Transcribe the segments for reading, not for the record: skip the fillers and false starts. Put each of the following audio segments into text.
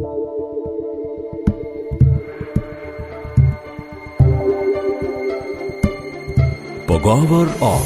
Pogovor o.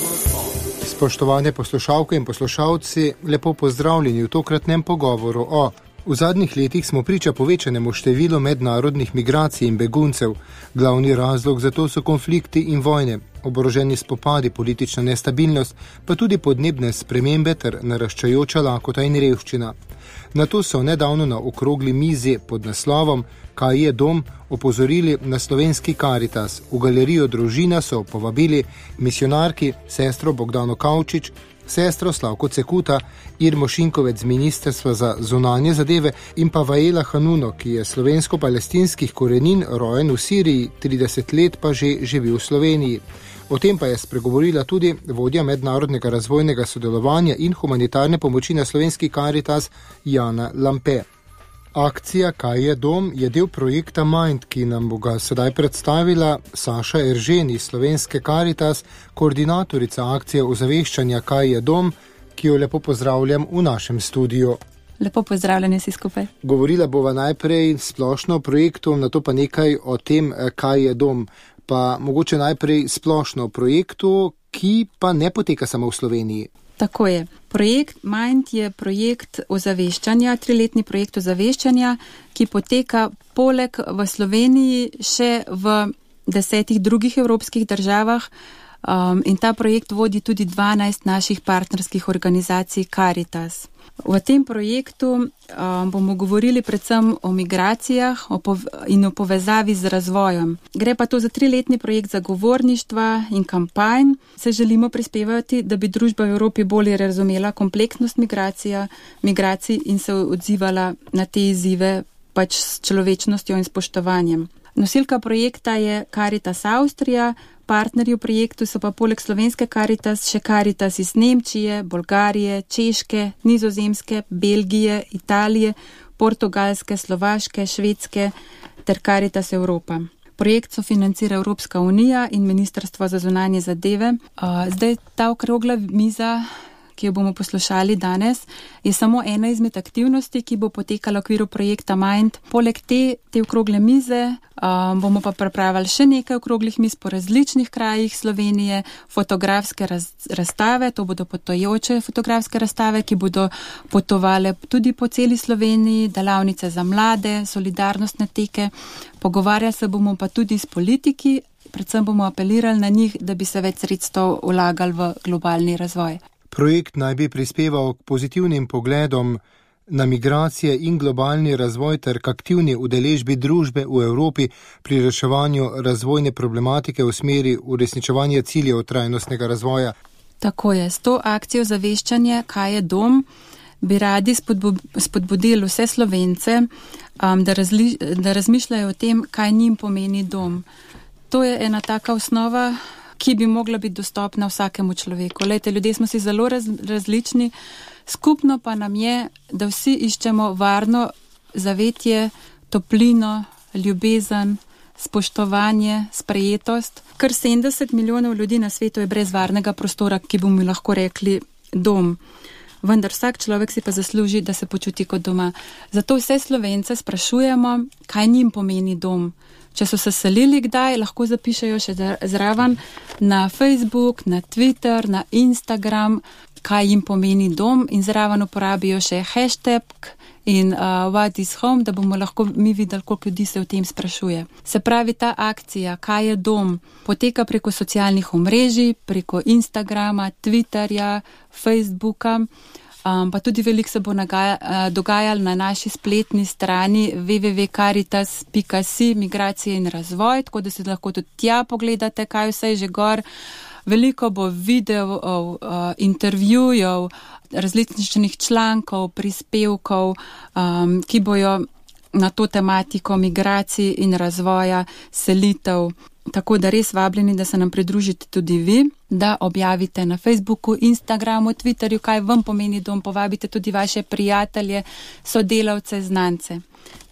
Spoštovane poslušalke in poslušalci, lepo pozdravljeni v tokratnem pogovoru o. V zadnjih letih smo priča povečanemu številu mednarodnih migracij in beguncev. Glavni razlog za to so konflikti in vojne, oboroženi spopadi, politična nestabilnost, pa tudi podnebne spremembe ter naraščajoča lakota in revščina. Na to so nedavno na okrogli mizi pod naslovom Kaj je dom? Opozorili na slovenski Karitas. V galerijo Družina so povabili misionarki sestro Bogdano Kavčič, sestro Slavko Cekuta, Irmo Šinkovec z Ministrstva za zunanje zadeve in pa Vaela Hanuno, ki je slovensko-palestinskih korenin, rojen v Siriji, 30 let pa že živi v Sloveniji. O tem pa je spregovorila tudi vodja mednarodnega razvojnega sodelovanja in humanitarne pomoči na slovenski Karitas Jana Lampe. Akcija Kaj je dom? Je del projekta Mind, ki nam bo ga sedaj predstavila Saša Eržen iz slovenske Karitas, koordinatorica akcije ozaveščanja Kaj je dom, ki jo lepo pozdravljam v našem studiu. Lepo pozdravljeni vsi skupaj. Govorila bova najprej splošno o projektu, nato pa nekaj o tem, kaj je dom. Pa mogoče najprej splošno o projektu, ki pa ne poteka samo v Sloveniji. Tako je. Projekt Mind je projekt ozaveščanja, 3-letni projekt ozaveščanja, ki poteka poleg v Sloveniji še v 10 drugih evropskih državah in ta projekt vodi tudi 12 naših partnerskih organizacij Karitas. V tem projektu bomo govorili predvsem o migracijah in o povezavi z razvojem. Gre pa to za 3-letni projekt zagovorništva in kampanj. Se želimo prispevati, da bi družba v Evropi bolje razumela kompleksnost migracij in se odzivala na te izzive pač s človečnostjo in spoštovanjem. Nosilka projekta je Karitas Avstrija, partnerji v projektu so pa poleg slovenske Karitas še Karitas iz Nemčije, Bolgarije, Češke, Nizozemske, Belgije, Italije, Portugalske, Slovaške, Švedske ter Karitas Evropa. Projekt sofinancira Evropska unija in Ministrstvo za zunanje zadeve. Zdaj ta okrogla miza, ki jo bomo poslušali danes, je samo ena izmed aktivnosti, ki bo potekala v okviru projekta Mind. Poleg te okrogle mize bomo pa pripravili še nekaj okroglih miz po različnih krajih Slovenije, fotografske razstave, to bodo potujoče fotografske razstave, ki bodo potovale tudi po celi Sloveniji, delavnice za mlade, solidarnostne teke. Pogovarjali se bomo pa tudi s politiki, predvsem bomo apelirali na njih, da bi se več sredstev vlagali v globalni razvoj. Projekt naj bi prispeval k pozitivnim pogledom na migracije in globalni razvoj ter k aktivni udeležbi družbe v Evropi pri reševanju razvojne problematike v smeri uresničevanja ciljev trajnostnega razvoja. Tako je, s to akcijo zaveščanja Kaj je dom? Bi radi spodbudili vse Slovence, da razmišljajo o tem, kaj njim pomeni dom. To je ena taka osnova, ki bi mogla biti dostopna vsakemu človeku. Lejte, ljudje smo si zelo različni, skupno pa nam je, da vsi iščemo varno zavetje, toplino, ljubezen, spoštovanje, sprejetost. Kar 70 milijonov ljudi na svetu je brez varnega prostora, ki bomo lahko rekli dom. Vendar vsak človek si pa zasluži, da se počuti kot doma. Zato vse Slovence sprašujemo, kaj njim pomeni dom. Če so se selili kdaj, lahko zapišejo še zraven na Facebook, na Twitter, na Instagram, kaj jim pomeni dom in zraven uporabijo še hashtag in what is home, da bomo lahko mi videli, koliko ljudi se o tem sprašuje. Se pravi, ta akcija Kaj je dom? Poteka preko socialnih omrežij, preko Instagrama, Twitterja, Facebooka, pa tudi veliko se bo dogajalo na naši spletni strani www.caritas.si migracije in razvoj, tako da si lahko tudi tja pogledate, kaj vse je že gor. Veliko bo videov, intervjujev, različnih člankov, prispevkov, ki bojo na to tematiko migracij in razvoja, selitev. Tako da res vabljeni, da se nam pridružite tudi vi, da objavite na Facebooku, Instagramu, Twitterju, kaj vam pomeni dom, povabite tudi vaše prijatelje, sodelavce, znance.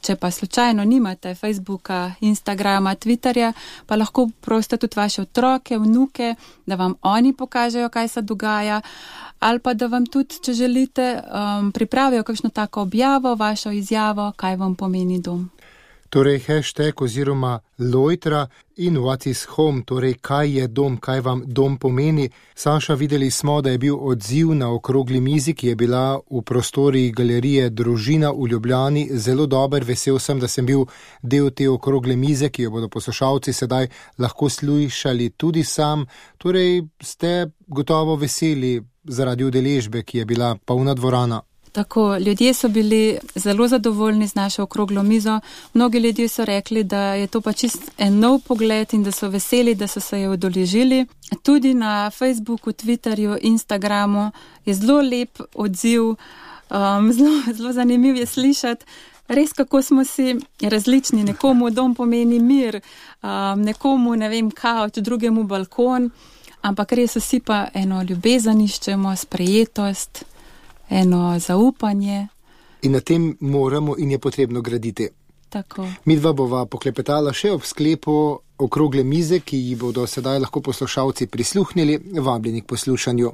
Če pa slučajno nimate Facebooka, Instagrama, Twitterja, pa lahko prosite tudi vaše otroke, vnuke, da vam oni pokažejo, kaj se dogaja, ali pa da vam tudi, če želite, pripravijo kakšno tako objavo, vašo izjavo, kaj vam pomeni dom. Torej hashtag oziroma lojtra in what is home, torej kaj je dom, kaj vam dom pomeni. Saša, videli smo, da je bil odziv na okrogli mizi, ki je bila v prostorih galerije Družina v Ljubljani, zelo dober. Vesel sem, da sem bil del te okrogle mize, ki jo bodo poslušalci sedaj lahko slišali tudi sam. Torej ste gotovo veseli zaradi udeležbe, ki je bila polna dvorana. Tako, ljudje so bili zelo zadovoljni z našo okroglo mizo. Mnogi ljudje so rekli, da je to pa čist en nov pogled in da so veseli, da so se je udeležili. Tudi na Facebooku, Twitterju, Instagramu je zelo lep odziv, zelo zanimiv je slišati. Res, kako smo si različni. Nekomu dom pomeni mir, nekomu, ne vem, kavč, drugemu balkon, ampak res vsi pa eno ljubezen iščemo, sprejetost, eno zaupanje. In na tem moramo in je potrebno graditi. Tako. Midva bova poklepetala še ob sklepu okrogle mize, ki ji bodo sedaj lahko poslušalci prisluhnili, vabljeni k poslušanju.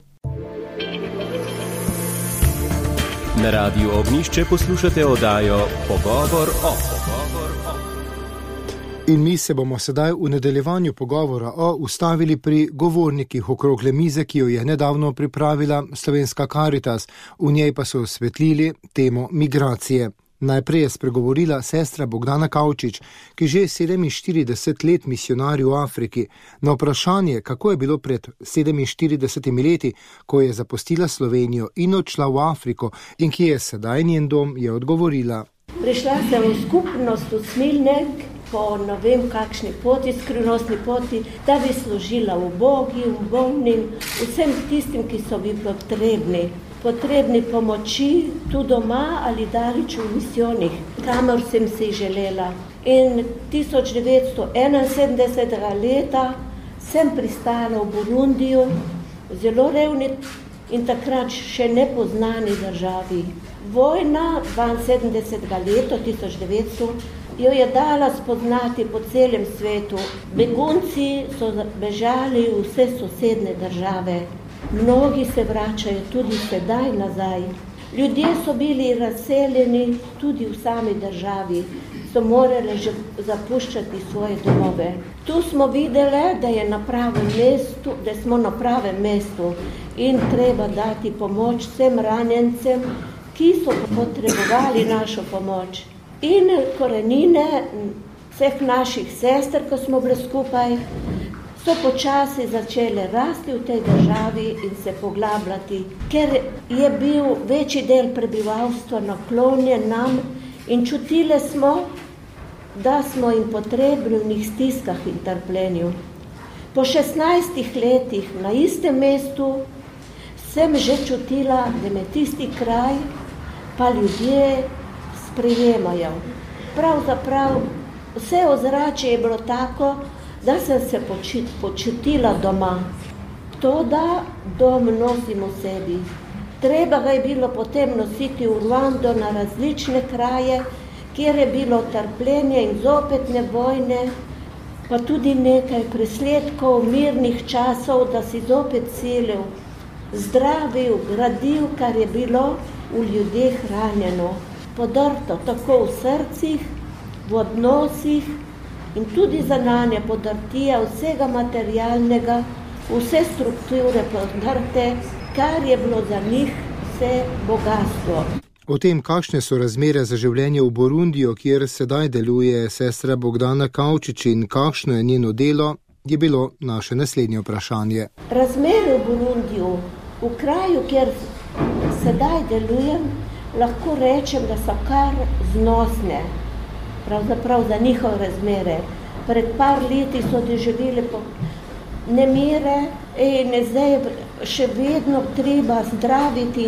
Na Radiu Ognjišče poslušate oddajo Pogovor o. In mi se bomo sedaj v nadaljevanju pogovora ustavili pri govornikih okrogle mize, ki jo je nedavno pripravila Slovenska Karitas. V njej pa so osvetlili temo migracije. Najprej je spregovorila sestra Bogdana Kavčič, ki že 47 let misionari v Afriki. Na vprašanje, kako je bilo pred 47 leti, ko je zapustila Slovenijo in odšla v Afriko in ki je sedaj njen dom, je odgovorila. Prišla sem v skupnost v Smilnek, po ne vem kakšni poti, skrivnostni poti, da bi služila ubogim, bolnim, vsem tistim, ki so bi potrebni pomoči tu doma ali daleč v misijonih, kamor sem si želela. In 1971. leta sem pristala v Burundiju, zelo revni in takrat še nepoznani državi. Vojna 72. leta, 1900, jo je dala spoznati po celem svetu. Begunci so bežali v vse sosedne države. Mnogi se vračajo tudi sedaj nazaj. Ljudje so bili razseljeni tudi v sami državi, so morali že zapuščati svoje domove. Tu smo videli, da je na pravem mestu, da smo na pravem mestu in treba dati pomoč vsem ranjencem, ki so potrebovali našo pomoč. In korenine vseh naših sester, ko smo bili skupaj, so počasi začele rasti v tej državi in se poglabljati, ker je bil večji del prebivalstva naklonjen nam in čutili smo, da smo jim potrebni v njih stiskah in trpljenju. Po 16 letih na istem mestu sem že čutila, da me tisti kraj pa ljudje sprejemajo. Pravzaprav vse ozračje je bilo tako, da sem se počutila doma. To, da dom nosim v sebi. Treba ga je bilo potem nositi v Ruando na različne kraje, kjer je bilo trpljenje in zopetne vojne, pa tudi nekaj presledkov mirnih časov, da si zopet silil, zdravil, gradil, kar je bilo v ljudeh ranjeno. Podrto tako v srcih, v odnosih in tudi zananje podrtija vsega materialnega, vse strukture podrte, kar je bilo za njih vse bogatstvo. O tem, kakšne so razmere za življenje v Burundiju, kjer sedaj deluje sestra Bogdana Kavčič in kakšno je njeno delo, je bilo naše naslednje vprašanje. Razmere v Burundiju, v kraju, kjer sedaj delujem, lahko rečem, da so kar znosne, pravzaprav za njihove razmere. Pred par leti so doživeli nemire in zdaj še vedno treba zdraviti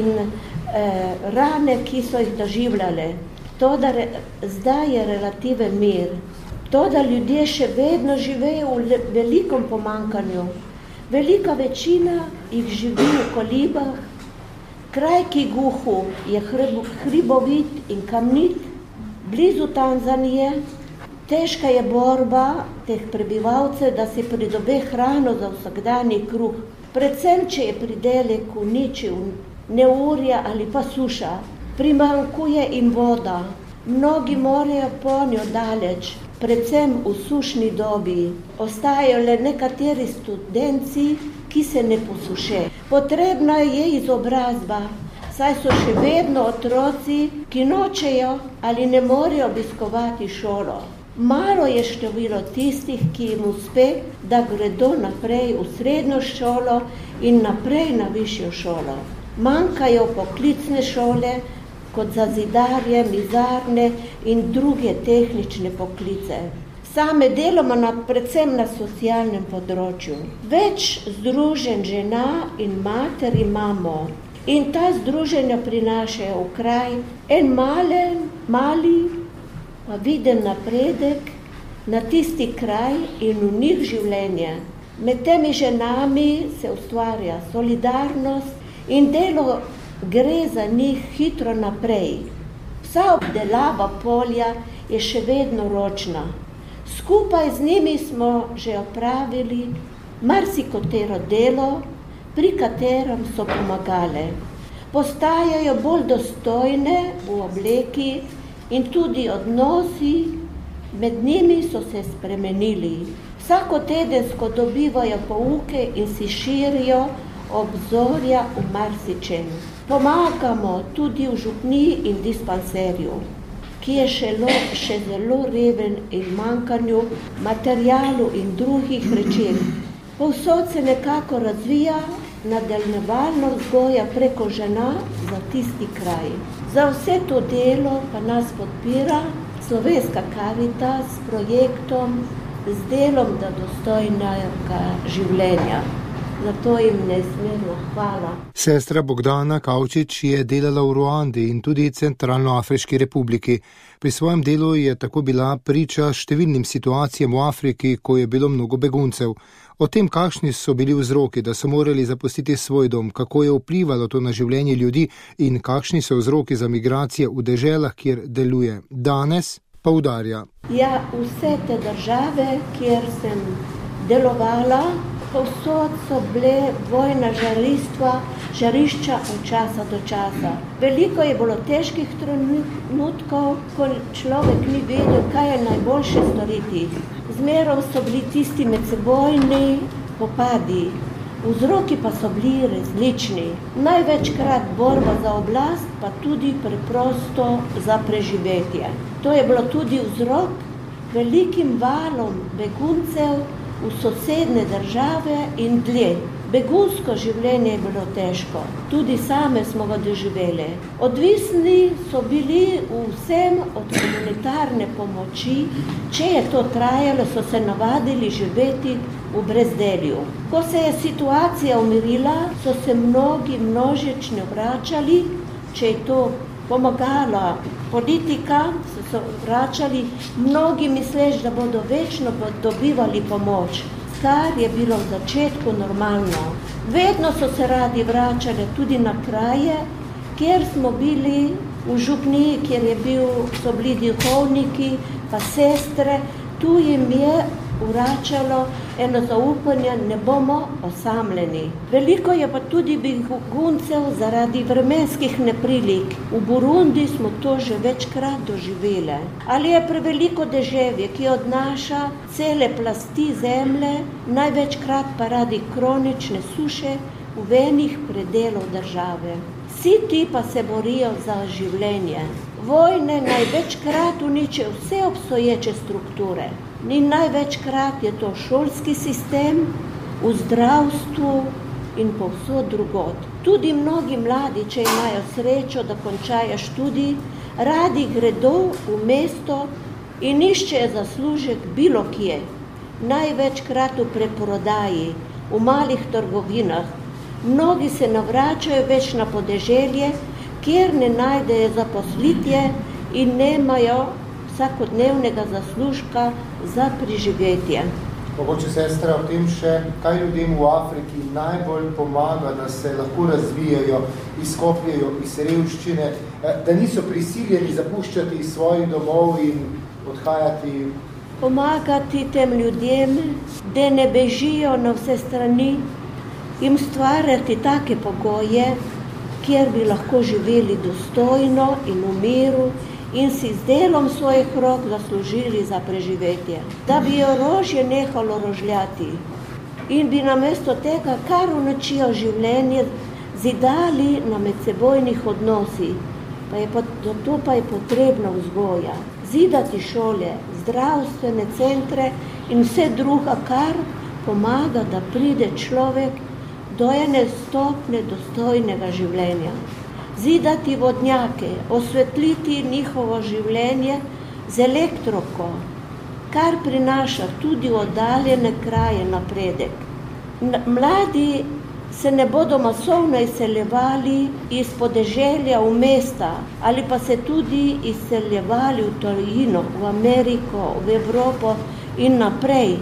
rane, ki so jih doživljali. To, da zdaj je relativen mir. To, da ljudje še vedno živejo v velikom pomankanju. Velika večina jih živi v kolibah. Kraj, ki guhu, je hribovit in kamnit, blizu Tanzanije. Težka je borba teh prebivalcev, da si pridobe hrano za vsakdanji kruh. Predvsem, če je pridelek uničil neurja ali pa suša. Primanjkuje jim voda. Mnogi morajo po njo daleč, predvsem v sušni dobi. Ostajajo le nekateri študenti, ki se ne posuše. Potrebna je izobrazba, saj so še vedno otroci, ki nočejo ali ne morejo obiskovati šolo. Malo je število tistih, ki jim uspe, da gredo naprej v srednjo šolo in naprej na višjo šolo. Manjkajo poklicne šole, kot za zidarje, mizarne in druge tehnične poklice. Same delamo predvsem na socialnem področju. Več združenj žena in mater imamo in ta združenja prinašajo v kraj en mali, pa viden napredek na tisti kraj in v njih življenje. Med temi ženami se ustvarja solidarnost in delo gre za njih hitro naprej. Vsa obdelava polja je še vedno ročna. Skupaj z njimi smo že opravili marsikatero delo, pri katerem so pomagale. Postajajo bolj dostojne v obleki in tudi odnosi med njimi so se spremenili. Vsakotedensko dobivajo pouke in si širijo obzorja v marsičem. Pomagamo tudi v župniji in dispanserju, ki je še zelo reven in manjkanju materialu in drugih rečeh. Povsod se nekako razvija nadaljevalna vzgoja preko žena za tisti kraj. Za vse to delo pa nas podpira Slovenska Karitas s projektom z delom do dostojnega življenja. Zato jim neizmerno hvala. Sestra Bogdana Kavčič je delala v Ruandi in tudi Centralnoafriški republiki. Pri svojem delu je tako bila priča številnim situacijam v Afriki, ko je bilo mnogo beguncev. O tem, kakšni so bili vzroki, da so morali zapustiti svoj dom, kako je vplivalo to na življenje ljudi in kakšni so vzroki za migracije v deželah, kjer deluje. Danes poudarja. Ja, vse te države, kjer sem delovala, povsod so bile vojna žarišča od časa do časa. Veliko je bilo težkih trenutkov, ko človek ni vedel, kaj je najboljše storiti. Zmeraj so bili tisti medsebojni popadi. Vzroki pa so bili različni. Največkrat borba za oblast, pa tudi preprosto za preživetje. To je bilo tudi vzrok velikim valom beguncev v sosedne države in dlje. Begunsko življenje je bilo težko, tudi same smo ga doživeli. Odvisni so bili vsem od humanitarne pomoči, če je to trajalo, so se navadili živeti v brezdelju. Ko se je situacija umirila, so se mnogi množično vračali, če je to pomagala politika, so se vračali mnogi misleč, da bodo večno dobivali pomoč, kar je bilo v začetku normalno. Vedno so se radi vračali tudi na kraje, kjer smo bili v župniji, kjer so bili duhovniki, pa sestre, tu jim je vračalo eno zaupanje, ne bomo osamljeni. Veliko je pa tudi beguncev zaradi vremenskih neprilik. V Burundi smo to že večkrat doživeli. Ali je preveliko deževje, ki odnaša cele plasti zemlje, največkrat pa radi kronične suše v enih predelov države. Vsi ti pa se borijo za življenje. Vojne največkrat uničijo vse obstoječe strukture. In največkrat je to šolski sistem, v zdravstvu in povsod drugod. Tudi mnogi mladi, če imajo srečo, da končajo študij, radi gredo v mesto in iščejo zaslužek bilo kje. Največkrat v preprodaji, v malih trgovinah. Mnogi se navračajo več na podeželje, kjer ne najdejo zaposlitve in nemajo vsakodnevnega zaslužka za preživetje. Mogoče sestra o tem še, kaj ljudem v Afriki najbolj pomaga, da se lahko razvijajo, izkopljajo iz revščine, da niso prisiljeni zapuščati iz svojih domov in odhajati. Pomagati tem ljudem, da ne bežijo na vse strani, jim stvarjati take pogoje, kjer bi lahko živeli dostojno in v miru in si z delom svojih rok zaslužili za preživetje. Da bi orožje nehalo rožljati in bi namesto tega, kar uničijo življenje, zidali na medsebojnih odnosih. Zato pa je potrebna vzgoja. Zidati šole, zdravstvene centre in vse druga, kar pomaga, da pride človek do ene stopnje dostojnega življenja. Zidati vodnjake, osvetliti njihovo življenje z elektroko, kar prinaša tudi v oddaljene kraje napredek. Mladi se ne bodo masovno izseljevali iz podeželja v mesta ali pa se tudi izseljevali v tujino, v Ameriko, v Evropo in naprej.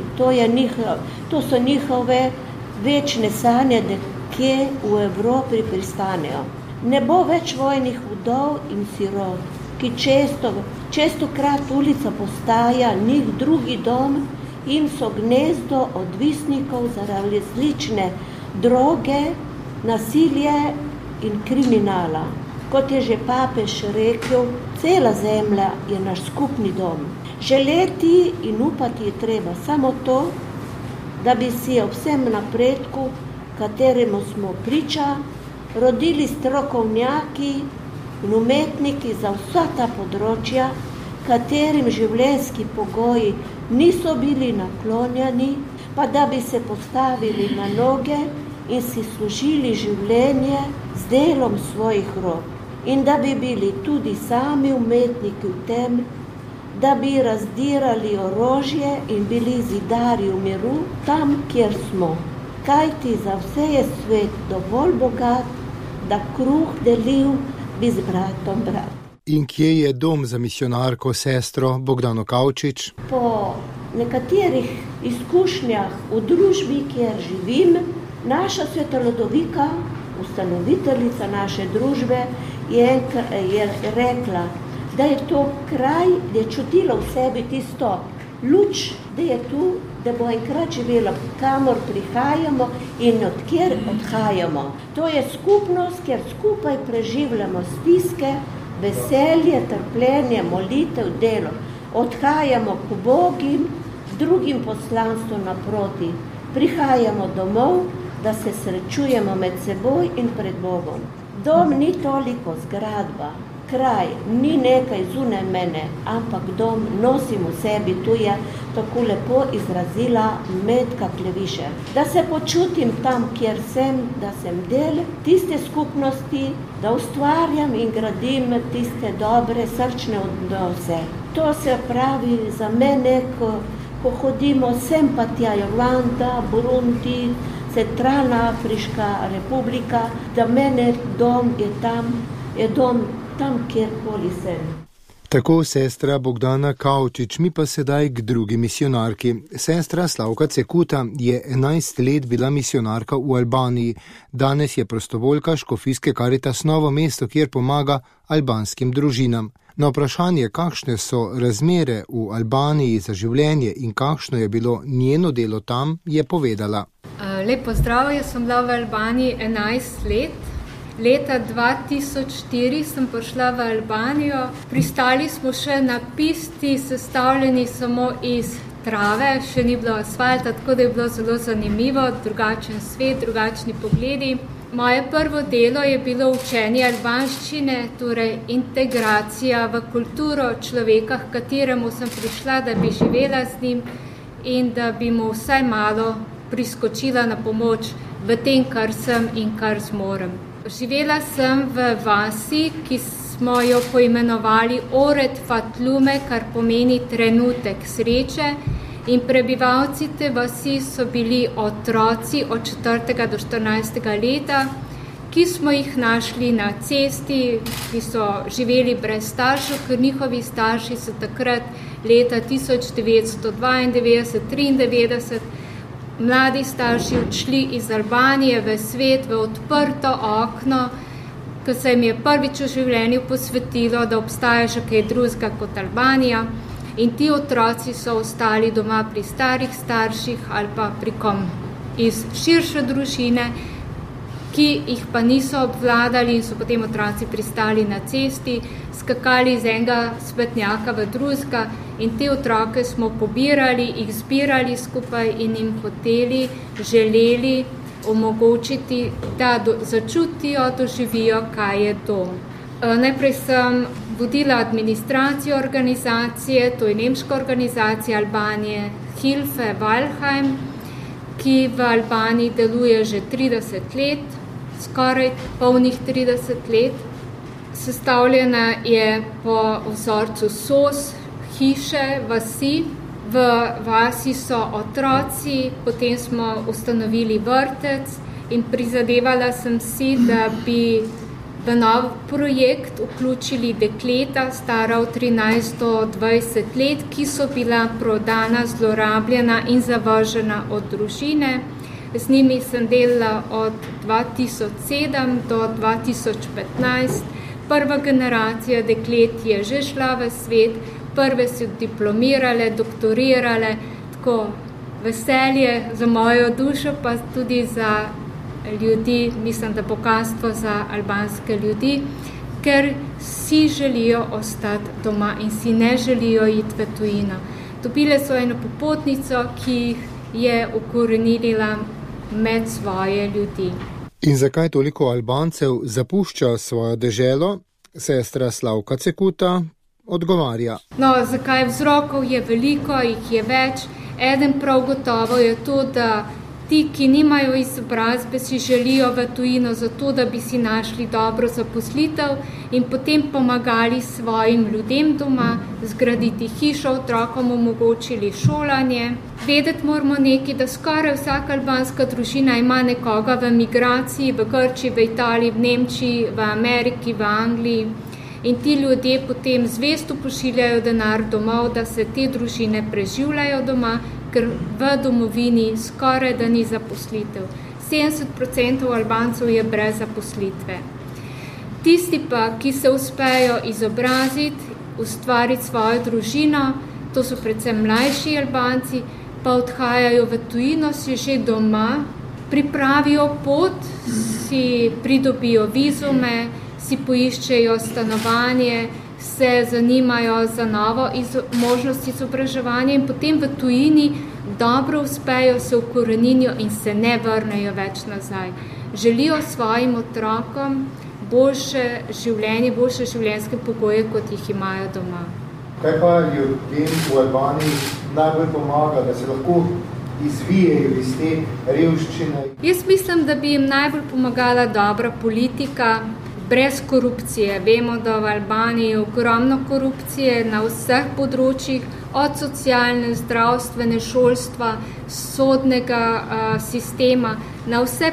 To so njihove večne sanje, da kje v Evropi pristanejo. Ne bo več vojnih vdov in sirot, ki čestokrat ulica postaja njih drugi dom in so gnezdo odvisnikov zaradi različne droge, nasilje in kriminala. Kot je že papež rekel, cela zemlja je naš skupni dom. Želeti in upati je treba samo to, da bi si ob vsem napredku, kateremu smo priča, rodili strokovnjaki in umetniki za vsa ta področja, katerim življenjski pogoji niso bili naklonjeni, pa da bi se postavili na noge in si služili življenje z delom svojih rok in da bi bili tudi sami umetniki v tem, da bi razdirali orožje in bili zidarji v miru tam, kjer smo. Kajti za vse je svet dovolj bogat, da kruh delil bi z bratom brat. In kje je dom za misionarko sestro Bogdano Kavčič? Po nekaterih izkušnjah v družbi, kjer živim, naša sveta Ludovika, ustanoviteljica naše družbe, je rekla, da je to kraj, da je čutila v sebi tisto luč, da je tu, da bo enkrat živela, kamor prihajamo in odkjer odhajamo. To je skupnost, kjer skupaj preživljamo stiske, veselje, trpljenje, molitev, delo. Odhajamo k Bogim, z drugim poslanstvom naproti. Prihajamo domov, da se srečujemo med seboj in pred Bogom. Dom ni toliko zgradba, kraj ni nekaj zunaj mene, ampak dom nosim v sebi, tu je tako lepo izrazila Metka Klevišer. Da se počutim tam, kjer sem, da sem del tiste skupnosti, da ustvarjam in gradim tiste dobre srčne odnose. To se pravi za mene, ko hodimo sem pa tja, Rwanda, Burundi, Centralna Afriška republika, da mene dom je dom tam, kjerkoli sem. Tako sestra Bogdana Kavčič, mi pa sedaj k drugi misionarki. Sestra Slavka Cekuta je 11 let bila misionarka v Albaniji. Danes je prostovoljka Škofijske Karitas Novo mesto, kjer pomaga albanskim družinam. Na vprašanje, kakšne so razmere v Albaniji za življenje in kakšno je bilo njeno delo tam, je povedala. Lep pozdrav, jaz sem bila v Albaniji 11 let. Leta 2004 sem prišla v Albanijo. Pristali smo še na pisti, sestavljeni samo iz trave, še ni bilo asfalta, tako da je bilo zelo zanimivo, drugačen svet, drugačni pogledi. Moje prvo delo je bilo učenje albanščine, torej integracija v kulturo človeka, k kateremu sem prišla, da bi živela z njim in da bi mu vsaj malo priskočila na pomoč v tem, kar sem in kar zmorem. Živela sem v vasi, ki smo jo poimenovali Oret Fatlume, kar pomeni trenutek sreče, in prebivalci te vasi so bili otroci od 4. do 14. leta, ki smo jih našli na cesti, ki so živeli brez staršev, ker njihovi starši so takrat leta 1992-93 mladi starši odšli iz Albanije v svet, v odprto okno, ko se jim je prvič v življenju posvetilo, da obstaja že kaj drugega kot Albanija, in ti otroci so ostali doma pri starih starših ali pa pri kom iz širše družine, ki jih pa niso obvladali in so potem otroci pristali na cesti, skakali iz enega svetnjaka v drugega in te otroke smo pobirali, jih zbirali skupaj in jim želeli omogočiti, da začutijo, doživijo, kaj je dom. Najprej sem vodila administracijo organizacije, to je nemška organizacija Albanije, Hilfe Valheim, ki v Albaniji deluje že 30 let, skoraj polnih 30 let. Sestavljena je po vzorcu SOS, hiše, vasi. V vasi so otroci, potem smo ustanovili vrtec in prizadevala sem si, da bi v nov projekt vključili dekleta, stara od 13 do 20 let, ki so bila prodana, zlorabljena in zavržena od družine. Z njimi sem delala od 2007 do 2015. Prva generacija deklet je že šla v svet, prve so diplomirale, doktorirale, tako veselje za mojo dušo, pa tudi za ljudi, mislim, da bogatstvo za albanske ljudi, ker si želijo ostati doma in si ne želijo iti v tujino. Dobile so eno popotnico, ki je ukorenila med svoje ljudi. In zakaj toliko Albancev zapušča svojo deželo? Sestra Slavka Cekuta odgovarja. Zakaj? Vzrokov je veliko, jih je več. Eden prav gotovo je to, da ti, ki nimajo izobrazbe, si želijo v tujino zato, da bi si našli dobro zaposlitev in potem pomagali svojim ljudem doma, zgraditi hišo, otrokom omogočili šolanje. Vedeti moramo nekaj, da skoraj vsaka albanska družina ima nekoga v migraciji, v Grčiji, v Italiji, v Nemčiji, v Ameriki, v Angliji. In ti ljudje potem zvesto pošiljajo denar domov, da se te družine preživljajo doma, ker v domovini skoraj da ni zaposlitev. 70% Albancev je brez zaposlitve. Tisti pa, ki se uspejo izobraziti, ustvariti svojo družino, to so predvsem mlajši Albanci, pa odhajajo v tujino, si že doma, pripravijo pot, si pridobijo vizume, si poiščejo stanovanje, se zanimajo za novo možnost izobraževanja in potem v tujini dobro uspejo, se ukorenijo in se ne vrnejo več nazaj. Želijo svojim otrokom boljše življenje, boljše življenjske pogoje, kot jih imajo doma. Kaj pa ljudem v Albaniji najbolj pomaga, da se lahko izvijejo iz te revščine? Jaz mislim, da bi jim najbolj pomagala dobra politika, brez korupcije. Vemo, da v Albaniji je ogromno korupcije na vseh področjih, od socialne, zdravstvene, šolstva, sodnega sistema. Na vsa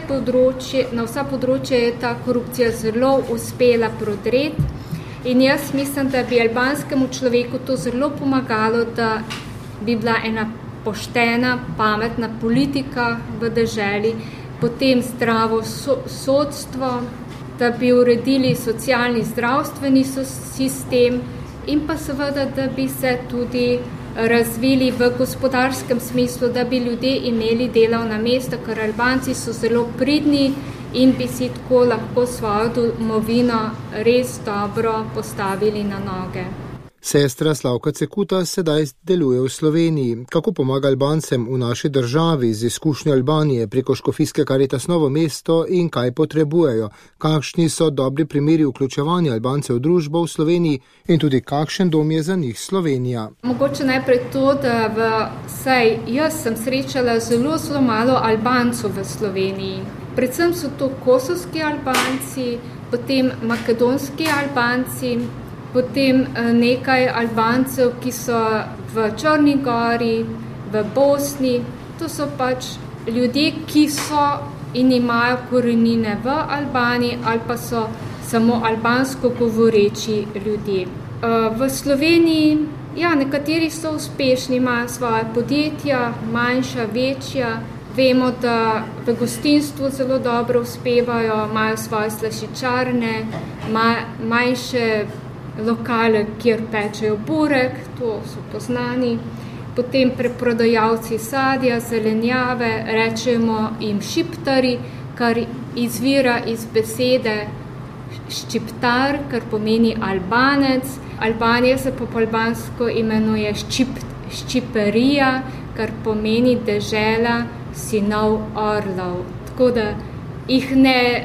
področja je ta korupcija zelo uspela prodreti in jaz mislim, da bi albanskemu človeku to zelo pomagalo, da bi bila ena poštena, pametna politika v deželi, potem zdravo sodstvo, da bi uredili socialni zdravstveni sistem in pa seveda, da bi se tudi razvili v gospodarskem smislu, da bi ljudje imeli delovna mesta, ker Albanci so zelo pridni in bi si tako lahko svojo domovino res dobro postavili na noge. Sestra Slavka Cekuta sedaj deluje v Sloveniji. Kako pomaga Albancem v naši državi z izkušnjo Albanije preko Škofijske Karitas Novo mesto in kaj potrebujejo? Kakšni so dobri primeri vključevanja Albancev v družbo v Sloveniji in tudi kakšen dom je za njih Slovenija? Mogoče najprej to, da jaz sem srečala zelo malo Albancov v Sloveniji. Predvsem so to kosovski Albanci, potem makedonski Albanci, potem nekaj Albancev, ki so v Črni Gori, v Bosni. To so pač ljudje, ki so in imajo korenine v Albaniji ali pa so samo albansko govoreči ljudje. V Sloveniji, nekateri so uspešni, imajo svoje podjetja, manjša, večja. Vemo, da v gostinstvu zelo dobro uspevajo, imajo svoje slaščičarne, manjše lokale, kjer pečejo burek, to so poznani. Potem preprodajalci sadja, zelenjave, rečemo jim šiptari, kar izvira iz besede ščiptar, kar pomeni Albanec. Albanija se po albansko imenuje Ščiperija, kar pomeni dežela sinov orlov. Tako da jih ne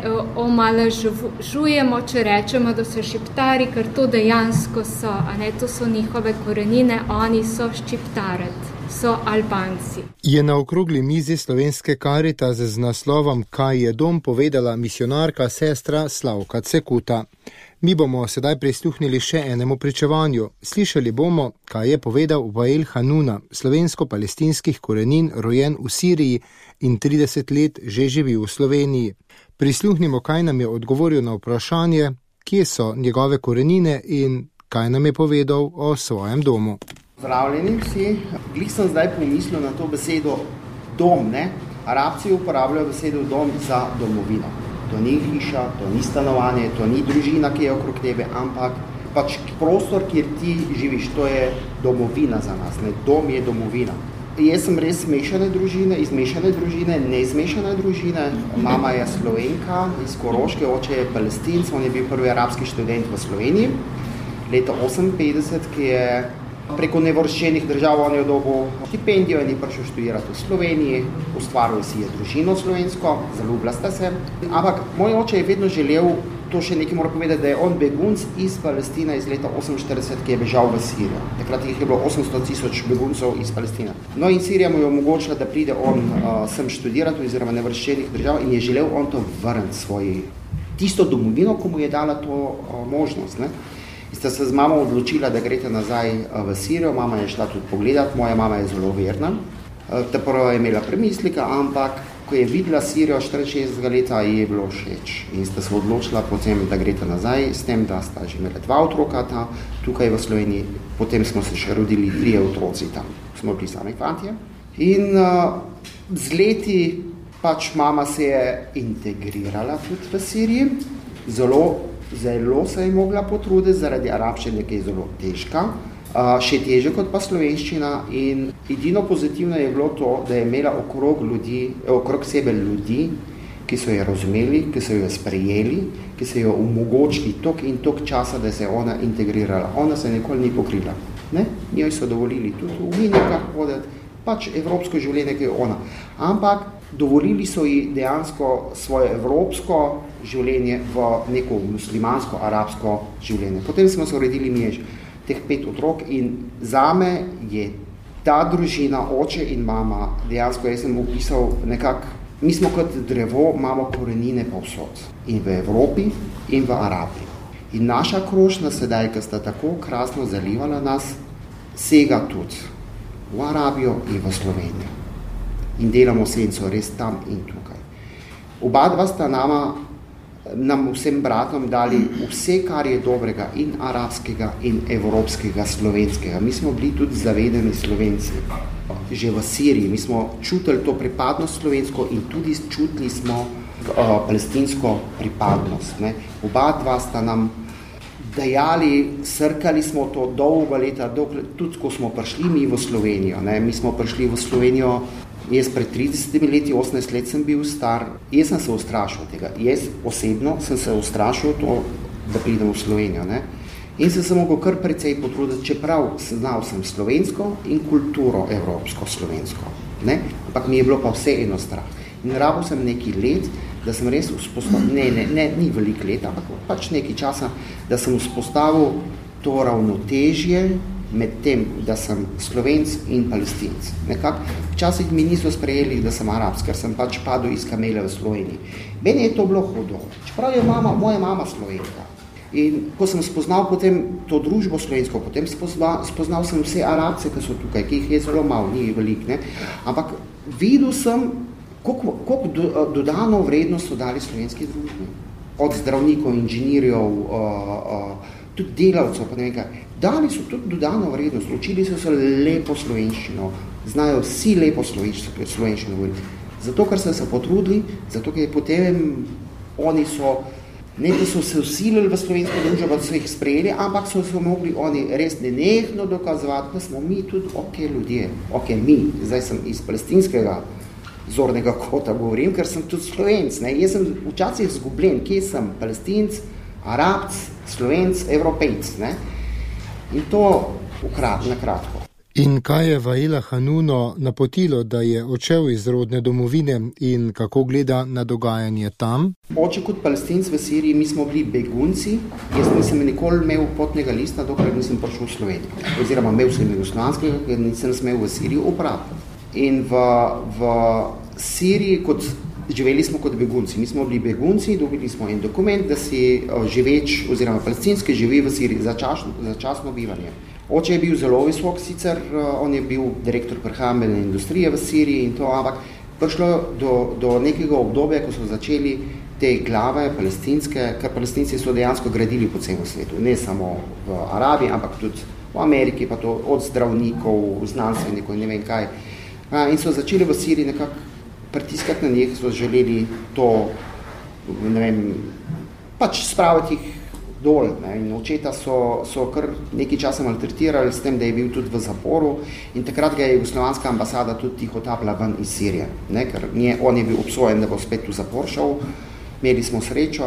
omalovažujemo, če rečemo, da so ščiptari, ker to dejansko so, to so njihove korenine, oni so ščiptarec, so Albanci. Je na okrogli mizi Slovenske Karitas z naslovom Kaj je dom povedala misionarka sestra Slavka Cekuta. Mi bomo sedaj prisluhnili še enemu pričevanju. Slišali bomo, kaj je povedal Wael Hanuna, slovensko-palestinskih korenin, rojen v Siriji in 30 let že živi v Sloveniji. Prisluhnimo, kaj nam je odgovoril na vprašanje, kje so njegove korenine in kaj nam je povedal o svojem domu. Zdravljeni vsi. Glih sem zdaj pomislil na to besedo dom, ne? Arabci uporabljajo besedo dom za domovino. To ni hiša, to ni stanovanje, to ni družina, ki je okrog tebe, ampak pač prostor, kjer ti živiš, to je domovina za nas, ne? Dom je domovina. Jaz sem res izmešane družine, neizmešane družine. Mama je Slovenka iz Koroške, oče je Palestinec, on je bil prvi arabski študent v Sloveniji. Leta 58, ki je preko nevrščenih držav, on je dobil štipendijo in je prišel študirati v Sloveniji, ustvaril si je družino slovensko, zaljubila sta se. Ampak moj oče je vedno želel, to še nekaj mora povedati, da je on begunc iz Palestine iz leta 48, ki je bežal v Sirijo. Takrat jih je bilo 800,000 beguncov iz Palestine. No in Sirija mu je omogočila, da pride on sem študirati oziroma nevrščenih držav in je želel on to vrniti svoji tisto domovino, ko mu je dala to možnost, ne. Sta se z mamo odločila, da greste nazaj v Sirijo, mama je šla tudi pogledati, moja mama je zelo verna. Ta prva je imela premislika, ampak ko je videla Sirijo 64 leta, je bilo všeč. In sta se odločila potem, da greste nazaj, s tem, da sta že imela 2 otroka tukaj v Sloveniji, potem smo se še rodili 3 otroci tam, smo bili sami fantje. In z leti pač mama se je integrirala tudi v Siriji, zelo se je mogla potruditi zaradi arabščine, ki je zelo težka, še teže kot pa slovenščina in edino pozitivno je bilo to, da je imela okrog sebe ljudi, ki so jo razumeli, ki so jo sprejeli, ki so jo omogočili tok in tok časa, da se je ona integrirala. Ona se nikoli ni pokrila. Njoj so dovolili tudi v minjekah hoditi, pač evropsko življenje, ki je ona. Ampak dovolili so ji dejansko svoje evropsko življenje v neko muslimansko, arabsko življenje. Potem smo se uredili teh 5 otrok in zame je ta družina, oče in mama, dejansko jaz sem opisal nekako, mi smo kot drevo, imamo korenine povsod. In v Evropi, in v Arabiji. In naša krošnja sedaj, ki sta tako krasno zalivala nas, sega tudi v Arabijo in v Slovenijo. In delamo senco res tam in tukaj. Oba dva sta nam vsem bratom dali vse, kar je dobrega in arabskega in evropskega, slovenskega. Mi smo bili tudi zavedeni Slovenci. Že v Siriji, mi smo čutili to pripadnost slovensko in tudi čutili smo palestinsko pripadnost. Ne. Oba dva sta nam dajali, srkali smo to dolgo leta, tudi ko smo prišli mi v Slovenijo. Ne. Mi smo prišli v Slovenijo, jaz pred 30 leti, 18 let sem bil star, jaz sem se ustrašil tega. Jaz osebno sem se ustrašil to, da pridem v Slovenijo. Ne. In se mogel kar precej potruditi, čeprav znal sem slovensko in kulturo evropsko-slovensko. Ne. Ampak mi je bilo pa vse eno strah. In rabil sem neki let, da sem res vzpostavil, ni veliko let, ampak pač neki časa, da sem vzpostavil to ravnotežje med tem, da sem Slovenc in Palestinec. Nekako včasih mi niso sprejeli, da sem arabski, ker sem pač padel iz kamele v Sloveniji. Meni je to bilo hudo, čeprav je moja mama Slovenka. In ko sem spoznal potem to družbo slovensko, potem spoznal sem vse Arabce, ki so tukaj, ki jih je zelo malo, ni veliko, ne? Ampak videl sem, koliko dodano vrednost so dali slovenski družbi. Od zdravnikov, inženirjev, tudi delavcev, pa ne vem kaj. Dali so tudi dodano vrednost, učili so se lepo slovenščino, znajo vsi lepo slovenščino govoriti. Zato, ker so se potrudili, zato, ker potem oni so, ne da so se vsilili v slovensko družbo, pa so jih sprejeli, ampak so se mogli oni res nenehno dokazovati, da smo mi tudi ljudje. Mi, zdaj sem iz palestinskega zornega kota govorim, ker sem tudi Slovenc. Ne? Jaz sem včasih zgubljen, kje sem Palestinc, Arabc, Slovenc, Evropejc. Ne? In to na kratko. In kaj je Waela Hanuno napotilo, da je odšel iz rodne domovine in kako gleda na dogajanje tam? Oče kot Palestinc v Siriji, mi smo bili begunci, jaz nisem nikoli imel potnega lista, dokler nisem prišel v Slovenijo. Oziroma imel sem jugoslovanskega, ker nisem smel v Siriji upraviti. In v Siriji živeli smo kot begunci. Mi smo bili begunci, dobili smo en dokument, da si živeč, oziroma palestinski živi v Siriji začasno bivanje. Oče je bil zelo visok, sicer on je bil direktor prehrambene industrije v Siriji in to, ampak prišlo do nekega obdobja, ko so začeli te glave palestinske, ker palestinci so dejansko gradili po celem svetu, ne samo v Arabiji, ampak tudi v Ameriki, pa to od zdravnikov, znanstvenikov in ne vem kaj. In so začeli v Siriji nekako pritiskati na njih, so želeli to, ne vem, pač spraviti jih dol. Ne? In očeta so kar nekaj časa maltretirali s tem, da je bil tudi v zaporu in takrat ga je jugoslovanska ambasada tudi tihotapila ven iz Sirije, ne? Ker on je bil obsojen, da bo spet v zapor šel, imeli smo srečo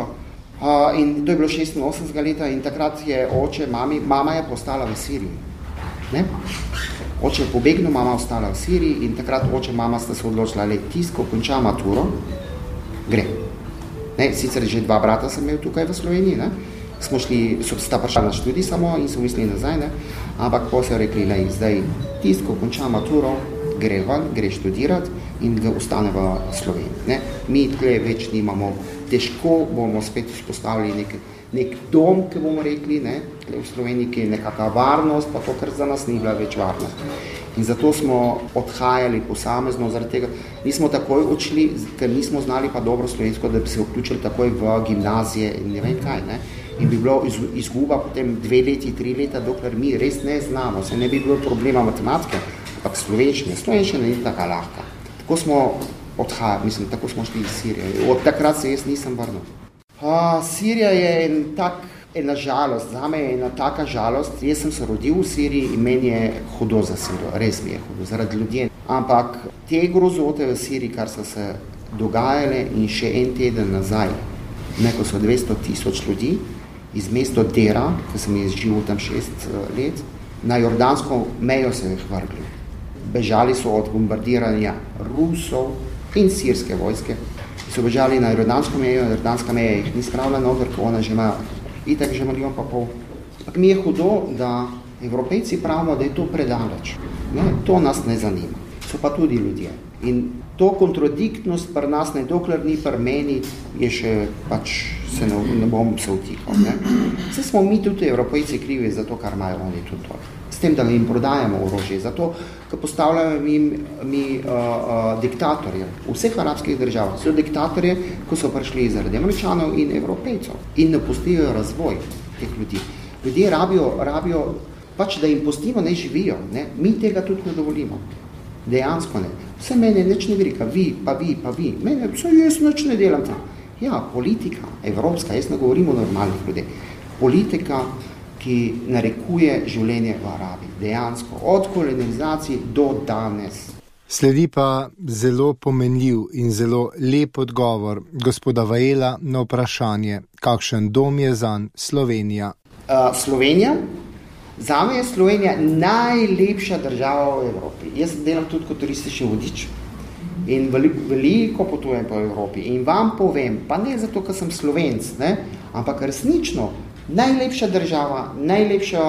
in to je bilo 86 leta in takrat je oče, mama je postala v Siriji. Ne? Oče je pobegnil, mama ostala v Siriji in takrat oče, mama sta se odločila, ko konča maturo, gre. Ne? Sicer že 2 brata sem imel tukaj v Sloveniji, ne? Sta prišla na študij samo in so mislili nazaj, ne? Ampak po se rekli, zdaj ko konča maturo, gre ven, gre študirati in ga ostane v Sloveniji. Ne? Mi tukaj več nimamo, težko bomo spet vzpostavili nek dom, ki bomo rekli, ne? V Sloveniji, ki je nekakva varnost, pa to, kar za nas ni bila več varnost. In zato smo odhajali posamezno, zaradi tega nismo takoj odšli, ker nismo znali pa dobro slovensko, da bi se vključili takoj v gimnazije in ne vem kaj, ne? In bi bilo izguba potem 2 leti, 3 leta, dokler mi res ne znamo, se ne bi bilo problema matematike, ampak slovenščina ni taka lahka. Tako smo odhajali, tako smo šli iz Sirije. Od takrat se jaz nisem vrnil. Sirija je ena žalost, zame je ena taka žalost. Jaz sem se rodil v Siriji in meni je hudo za Sirijo, res mi je hudo, zaradi ljudi. Ampak te grozote v Siriji, kar so se dogajale in še en teden nazaj, ko so 200,000 ljudi iz mesta Dera, ki sem jaz živel tam 6 let, na jordansko mejo se jih vrgli. Bežali so od bombardiranja Rusov in sirske vojske. So bežali na jordansko mejo, jordanska meja jih ni spravila noter, ko ona že ima itak že 1,5 milijona. Ampak mi je hudo, da Evropejci pravimo, da je to predaleč. Ne? To nas ne zanima. So pa tudi ljudje. In to kontradiktnost pri nas, ne dokler ni pri meni, je še pač ne bom se vtikal. Vse smo mi tudi Evropejci krivi za to, kar imajo oni tudi to. S tem, da jim prodajamo orožje. Zato, ker postavljajo mi diktatorje v vseh arabskih državah. So diktatorje, ko so prišli zaradi Američanov in Evropejcev in ne pustijo razvoj teh ljudi. Ljudje rabijo pač, da jim pustimo, ne živijo. Ne? Mi tega tudi ne dovolimo. Dejansko ne. Vse mene nič ne velika, vi. Mene, jaz nič ne delam tam. Ja, politika, evropska, jaz ne govorim o normalnih ljudeh. Politika, ki narekuje življenje v Arabiji. Dejansko, od kolonizacije do danes. Sledi pa zelo pomenljiv in zelo lep odgovor gospoda Waela na vprašanje, kakšen dom je zanj Slovenija. Slovenija? Zame je Slovenija najlepša država v Evropi. Jaz delam tudi kot turistični vodič in veliko potujem po Evropi in vam povem, pa ne zato, ker sem Slovenc, ne, ampak resnično najlepša država, najlepša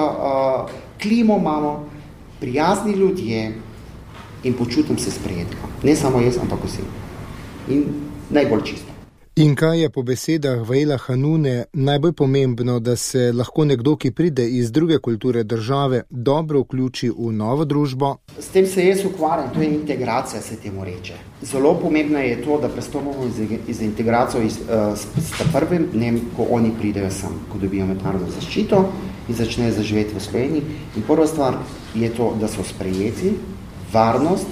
klimo imamo, prijazni ljudje in počutim se sprejetka. Ne samo jaz, ampak vsi. In najbolj čisto. In kaj je po besedah Vaila Hanune najbolj pomembno, da se lahko nekdo, ki pride iz druge kulture države, dobro vključi v novo družbo? S tem se jaz ukvarjam, to je integracija, se temu reče. Zelo pomembno je to, da prestopimo iz integracijo s prvim dnem, ko oni pridejo sem, ko dobijo mednarodno zaščito in začnejo zaživeti v Sloveniji. In prva stvar je to, da so sprejeti, varnost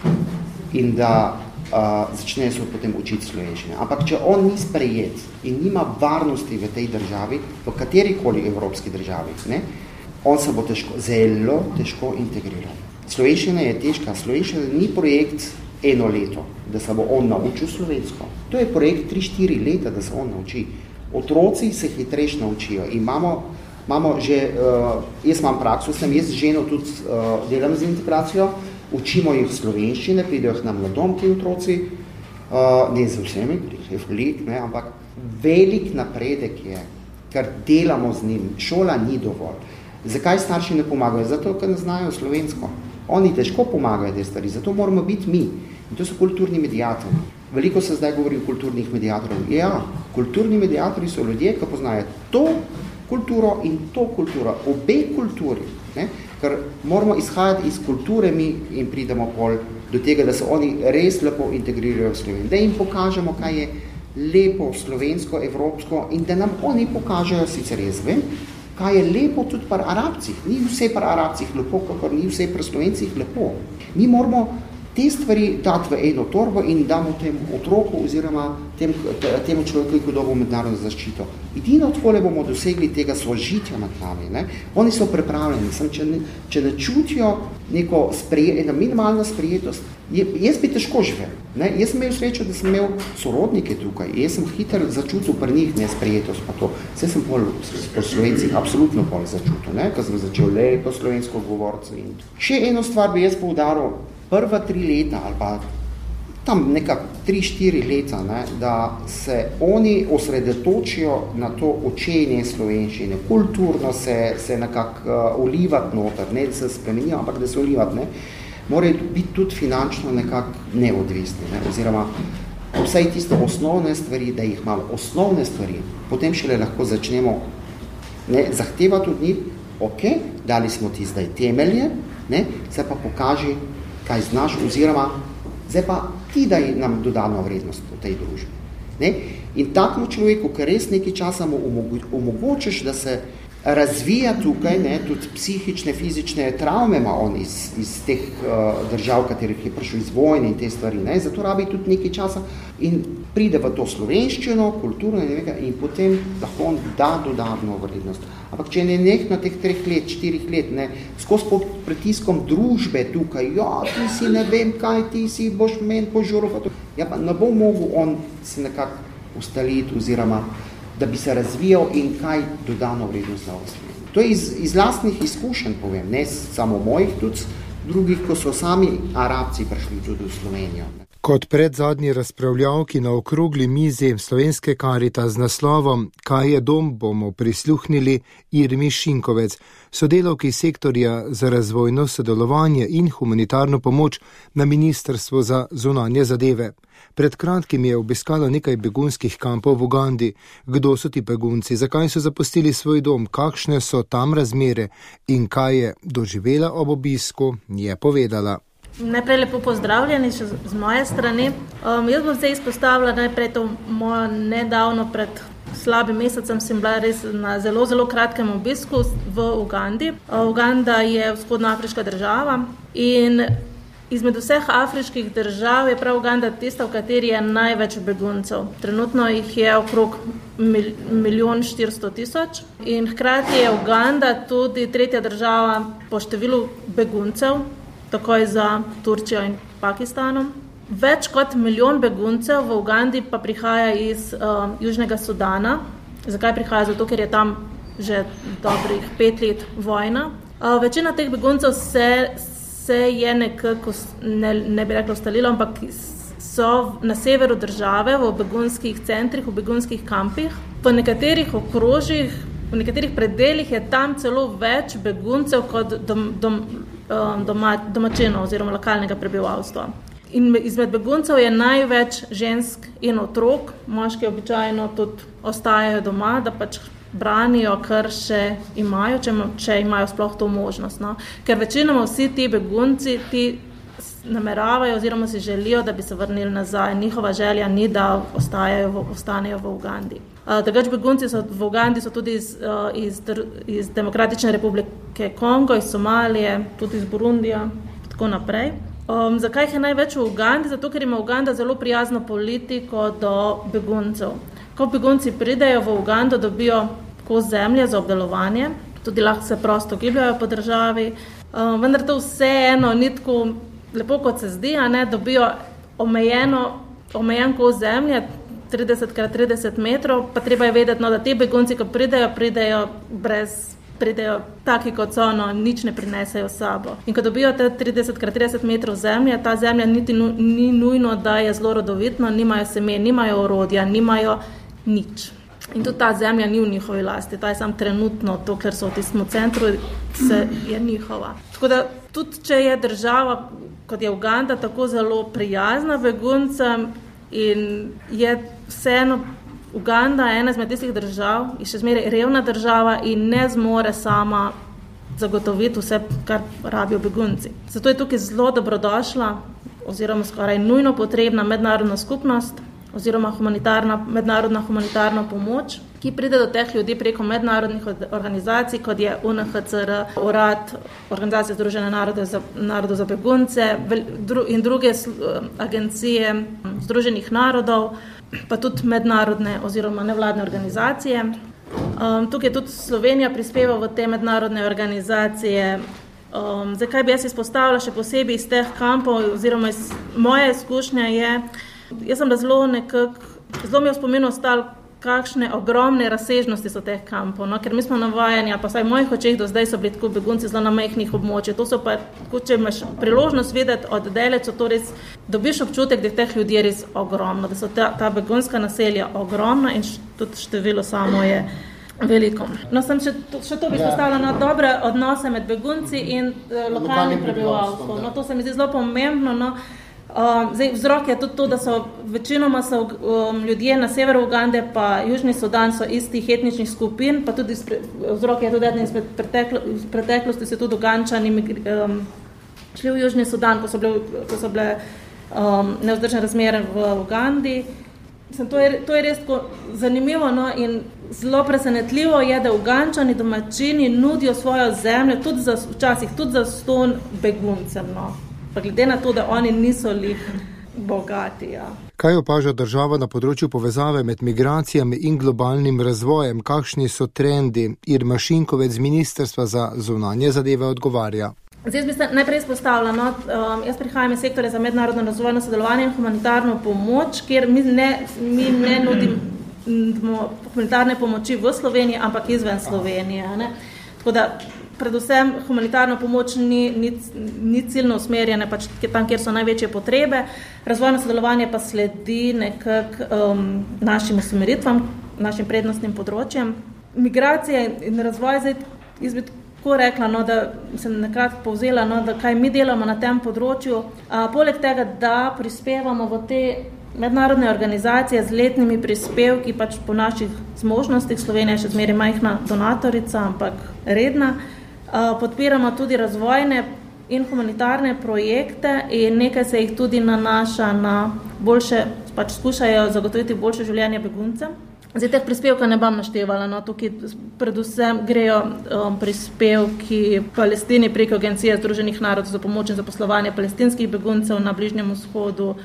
in da začnejo se potem učiti slovenščine. Ampak če on ni sprejet in nima varnosti v tej državi, v katerikoli evropski državi, ne, on se bo zelo težko integriral. Slovenščina je težka. Slovenščina ni projekt 1 leto, da se bo on naučil slovensko. To je projekt 3-4 leta, da se on nauči. Otroci se hitrejš naučijo. Imamo že, jaz imam prakso, jaz z ženo tudi delam z integracijo, učimo jih slovenščine, pridejo k nam na dom ti otroci, ne z vsemi, je velik, ne, ampak velik napredek je, ker delamo z njim. Šola ni dovolj. Zakaj starši ne pomagajo? Zato, ker ne znajo slovensko. Oni težko pomagajo te stvari, zato moramo biti mi. In to so kulturni mediatorji. Veliko se zdaj govori o kulturnih mediatorjih. Ja, kulturni mediatorji so ljudje, ki poznajo to kulturo in to kulturo, obe kulturi, ne? Ker moramo izhajati iz kulture mi in pridemo pol do tega, da se oni res lepo integrirajo v Slovenijo. Da jim pokažemo, kaj je lepo slovensko, evropsko in da nam oni pokažejo, sicer jaz vem, kaj je lepo tudi pri Arabcih. Ni vse pri Arabcih lepo, kakor ni vse pri Slovencih lepo. Mi moramo te stvari dati v eno torbo in damo temu otroku oziroma temu človeku, ki dobo mednarodno zaščito. Edino takole bomo dosegli tega sožitja med nami. Ne? Oni so pripravljeni, če ne čutijo neko ena minimalna sprejetost, jaz bi težko živel. Ne? Jaz sem imel srečo, da sem imel sorodnike tukaj. Jaz sem hitro začutil pri njih nesprejetost, pa to. Vse sem po Slovencih absolutno pol začutil, ne? Ko sem začel lepo slovensko govoriti. Še eno stvar bi jaz poudaril, prva 3 leta ali pa tam nekako 3-4 leta, ne, da se oni osredotočijo na to učenje slovenščine, kulturno se nekako ulivati noter, ne da se spremenijo, ampak da se ulivati, ne, morajo biti tudi finančno nekako neodvisni, ne, oziroma vsaj tiste osnovne stvari, da jih imamo osnovne stvari, potem šele lahko začnemo zahtevati od njih, ok, dali smo ti zdaj temelje, ne, se pa pokaži, kaj znaš, oziroma zdaj pa ti daj nam dodano vrednost v tej družbi. Ne? In takmu človeku, ker res nekaj časa mu omogočiš, da se razvija tukaj, ne, tudi psihične, fizične travme ima on iz teh držav, katerih je prišel iz vojne in te stvari. Ne? Zato rabi tudi nekaj časa in pride v to slovenščino, kulturno in potem lahko on da dodatno vrednost. Ampak če ne nekno teh 3 let, 4 let, ne, skozi pod pritiskom družbe tukaj, ja, ti si ne vem kaj, ti si boš men požuril, ja, pa ne bo mogel on se nekako ustaliti oziroma da bi se razvijal in kaj dodano vrednost za ostalo. To je iz lastnih izkušenj, povem, ne samo mojih, tudi drugih, ko so sami Arabci prišli tudi v Slovenijo. Kot predzadnji razpravljavki na okrogli mizi Slovenske Karita z naslovom Kaj je dom, bomo prisluhnili Irmi Šinkovec, sodelavki sektorja za razvojno sodelovanje in humanitarno pomoč na Ministrstvu za zunanje zadeve. Pred kratkim je obiskala nekaj begunskih kampov v Ugandi. Kdo so ti begunci, zakaj so zapustili svoj dom, kakšne so tam razmere in kaj je doživela ob obisku, je povedala. Najprej lepo pozdravljeni še z moje strani. Jaz bom zdaj izpostavila najprej to mojo nedavno pred slabim mesecem sem bila res na zelo, zelo kratkem obisku v Ugandi. Uganda je vzhodnoafriška država in izmed vseh afriških držav je prav Uganda tista, v kateri je največ beguncev. Trenutno jih je okrog 1.400.000 in hkrati je Uganda tudi tretja država po številu beguncev, takoj za Turčijo in Pakistanom. Več kot 1 milijon beguncev v Ugandi pa prihaja iz Južnega Sudana. Zakaj prihaja? Zato, ker je tam že dobrih 5 let vojna. Večina teh beguncev se je nekako, ne bi rekla ustalilo, ampak so na severu države, v begunskih centrih, v begunskih kampih. V nekaterih okrožjih, v nekaterih predeljih je tam celo več beguncev kot domačinov oziroma lokalnega prebivalstva. In izmed beguncev je največ žensk in otrok, moški običajno tudi ostajajo doma, da pač branijo, kar še imajo, če imajo sploh to možnost. No. Ker večinoma vsi ti begunci nameravajo oziroma si želijo, da bi se vrnili nazaj. Njihova želja ni, da ostanejo v Ugandi. Drugač begunci v Ugandi so tudi iz Demokratične republike Kongo, iz Somalije, tudi iz Burundija, tako naprej. Zakaj jih je največ v Ugandi? Zato, ker ima Uganda zelo prijazno politiko do beguncev. Ko begunci pridejo v Ugando, dobijo kos zemlje za obdelovanje, tudi lahko se prosto gibljajo po državi, vendar to vseeno ni tako lepo, kot se zdi, dobijo omejen kos zemlje, 30x30 metrov, pa treba je vedeti, da ti begunci, ko pridejo taki, kot so, nič ne prinesejo s sabo. In ko dobijo te 30x30 metrov zemlje, ta zemlja ni nujno, da je zelo rodovitna, nimajo semen, nimajo orodja, nimajo nič. In tudi ta zemlja ni v njihovi lasti, ta je samo trenutno, to, ker so v tistem centru, je njihova. Tako da tudi, če je država, kot je Uganda, tako zelo prijazna beguncem in je vseeno Uganda ena izmed tistih držav, je še zmeraj revna država in ne zmore sama zagotoviti vse, kar rabijo begunci. Zato je tukaj zelo dobrodošla oziroma skoraj nujno potrebna mednarodna skupnost oziroma mednarodna humanitarna pomoč, ki pride do teh ljudi preko mednarodnih organizacij, kot je UNHCR, Urad Organizacije Združenih narodov za begunce in druge agencije Združenih narodov, pa tudi mednarodne oziroma nevladne organizacije. Tukaj tudi Slovenija prispeva v te mednarodne organizacije. Zakaj bi jaz izpostavila še posebej iz teh kampov oziroma moja izkušnja je, jaz sem zelo mi je v spominu ostalo, kakšne ogromne razsežnosti so teh kampov, ker mi smo navajeni, pa vsaj v mojih očeh do zdaj so bili tako begunci zelo na majhnih območjih. To so pa, če imaš priložnost videti od daleč, to res dobiš občutek, da je teh ljudi res ogromno, da so ta begunska naselja ogromna in tudi število samo je veliko. Sem še to bi izpostavila na dobre odnose med begunci in lokalnim prebivalstvom. To se mi zdi zelo pomembno. Vzrok je tudi to, da so večinoma ljudje na severu Ugande pa Južni Sudan so istih etničnih skupin, pa tudi vzrok je tudi eden izmed preteklosti so tudi Ugančani šli v Južni Sudan, ko so bile nevzdržne razmere v Ugandi. To je res tako zanimivo in zelo presenetljivo je, da Ugančani domačini nudijo svojo zemljo včasih tudi za ston beguncem. Pa glede na to, da oni niso bogati. Ja. Kaj opaža država na področju povezave med migracijami in globalnim razvojem? Kakšni so trendi? Irma Šinkovec z Ministrstva za zunanje zadeve odgovarja. Zdaj bi se najprej izpostavila. Jaz prihajam iz sektorja za mednarodno razvojno sodelovanje in humanitarno pomoč, kjer mi ne nudimo humanitarne pomoči v Sloveniji, ampak izven Slovenije. Tako da predvsem humanitarna pomoč ni ciljno usmerjena, pač tam, kjer so največje potrebe. Razvojno sodelovanje pa sledi nekako našim usmeritvam, našim prednostnim področjem. Migracije in razvoj, jaz bi tako rekla, da sem nekratko povzela, da kaj mi delamo na tem področju. Poleg tega, da prispevamo v te mednarodne organizacije z letnimi prispevki, pač po naših zmožnostih, Slovenija je še zmeraj majhna donatorica, ampak redna, podpiramo tudi razvojne in humanitarne projekte in nekaj se jih tudi nanaša na boljše, pač skušajo zagotoviti boljše življenje beguncem. Zdaj teh prispevka ne bom naštevala, tukaj predvsem grejo prispevki Palestini preko Agencije Združenih narodov za pomoč in zaposlovanje palestinskih beguncev na Bližnjem vzhodu,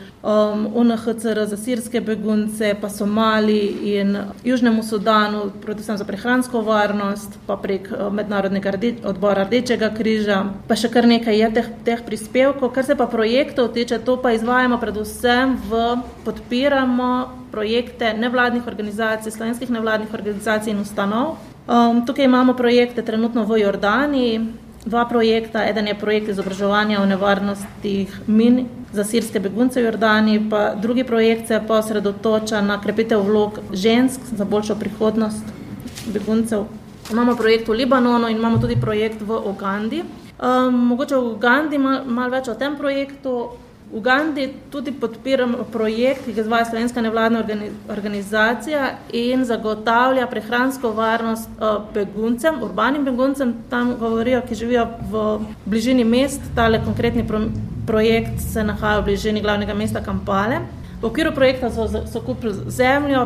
UNHCR za sirske begunce, pa Somaliji in Južnemu Sudanu, predvsem za prehransko varnost, pa prek Mednarodnega odbora Rdečega križa, pa še kar nekaj je teh prispevkov. Kar se pa projektov tiče, to pa izvajamo predvsem podpiramo projekte nevladnih organizacij, slovenskih nevladnih organizacij in ustanov. Tukaj imamo projekte trenutno v Jordaniji, 2 projekta, eden je projekt izobraževanja o nevarnostih min za sirske begunce v Jordaniji, pa drugi projekt se pa osredotoča na krepitev vlog žensk za boljšo prihodnost beguncev. Imamo projekt v Libanonu in imamo tudi projekt v Ugandi. Mogoče v Ugandi malo več o tem projektu. V Ugandi tudi podpiramo projekt, ki ga izvaja slovenska nevladna organizacija in zagotavlja prehransko varnost beguncem, urbanim beguncem, tam govorijo, ki živijo v bližini mest. Tale konkretni projekt se nahaja v bližini glavnega mesta Kampale. V okviru projekta so kupili zemljo,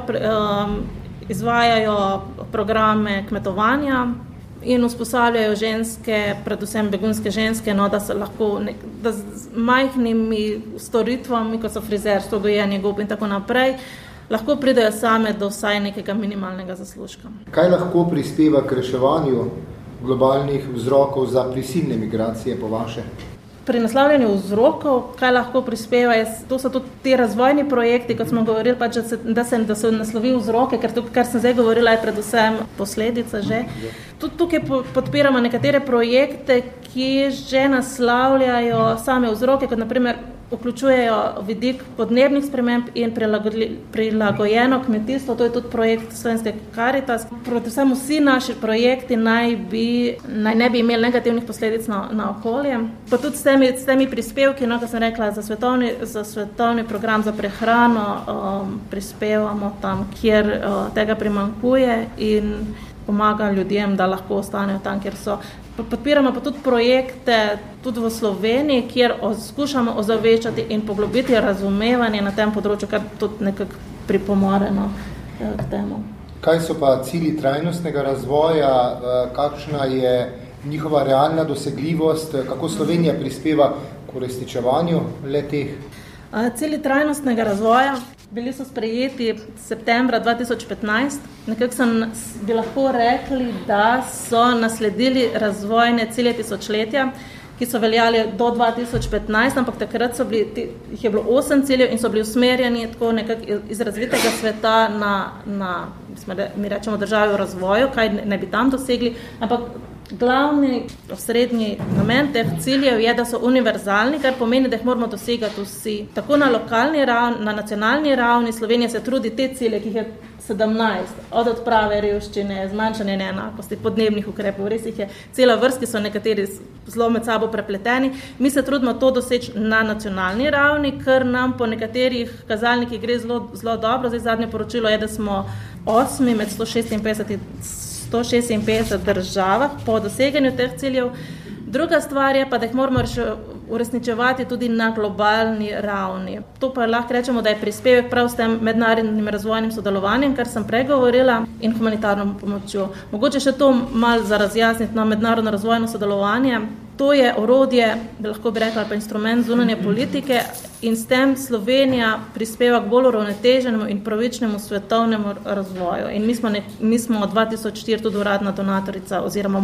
izvajajo programe kmetovanja in usposabljajo ženske, predvsem begunske ženske, da se lahko da z majhnimi storitvami, kot so frizerstvo, gojenje gob in tako naprej, lahko pridejo same do vsaj nekega minimalnega zaslužka. Kaj lahko prispeva k reševanju globalnih vzrokov za prisilne migracije po vaše? Pri naslavljanju vzrokov, kaj lahko prispeva, to so tudi te razvojni projekti, kot smo govorili, pač, da se naslovi vzroke, ker to, kar sem zdaj govorila, je predvsem posledica že. Tudi tukaj podpiramo nekatere projekte, ki že naslavljajo same vzroke, kot naprimer vključujejo vidik podnebnih sprememb in prilagojeno kmetijstvo. To je tudi projekt Slovenske Karitas. Predvsem vsi naši projekti naj ne bi imeli negativnih posledic na okolje. Pa tudi s temi prispevki, kot sem rekla, za svetovni program za prehrano prispevamo tam, kjer tega primanjkuje in pomaga ljudem, da lahko ostanejo tam, kjer so. Podpiramo pa tudi projekte tudi v Sloveniji, kjer skušamo ozaveščati in poglobiti razumevanje na tem področju, kar tudi nekako pripomore k temu. Kaj so pa cilji trajnostnega razvoja, kakšna je njihova realna dosegljivost, kako Slovenija prispeva k uresničevanju le-teh? Cilji trajnostnega razvoja bili so sprejeti septembra 2015. Nekako bi lahko rekli, da so nasledili razvojne cilje tisočletja, ki so veljali do 2015, ampak takrat jih je bilo 8 ciljev in so bili usmerjeni tako nekako iz razvitega sveta na mi rečemo države v razvoju, kaj ne bi tam dosegli, ampak glavni osrednji namen teh ciljev je, da so univerzalni, kar pomeni, da jih moramo dosegati vsi. Tako na lokalni ravni, na nacionalni ravni, Slovenija se trudi te cilje, ki jih je 17, od odprave revščine, zmanjšanje neenakosti, podnebnih ukrepov, res jih je cela vrsti, so nekateri zelo med sabo prepleteni. Mi se trudimo to doseči na nacionalni ravni, ker nam po nekaterih kazalnikih gre zelo dobro. Zdaj zadnje poročilo je, da smo 8 med 156 državah po doseganju teh ciljev. Druga stvar je pa, da jih moramo uresničevati tudi na globalni ravni. To pa lahko rečemo, da je prispevek prav s tem mednarodnim razvojnim sodelovanjem, kar sem pregovorila, in humanitarno pomočjo. Mogoče še to malo za razjasniti na mednarodno razvojno sodelovanje. To je orodje, lahko bi rekla, pa instrument zunanje politike in s tem Slovenija prispeva k bolj uravnoteženemu in pravičnemu svetovnemu razvoju. In mi smo od 2004 tudi uradna donatorica oziroma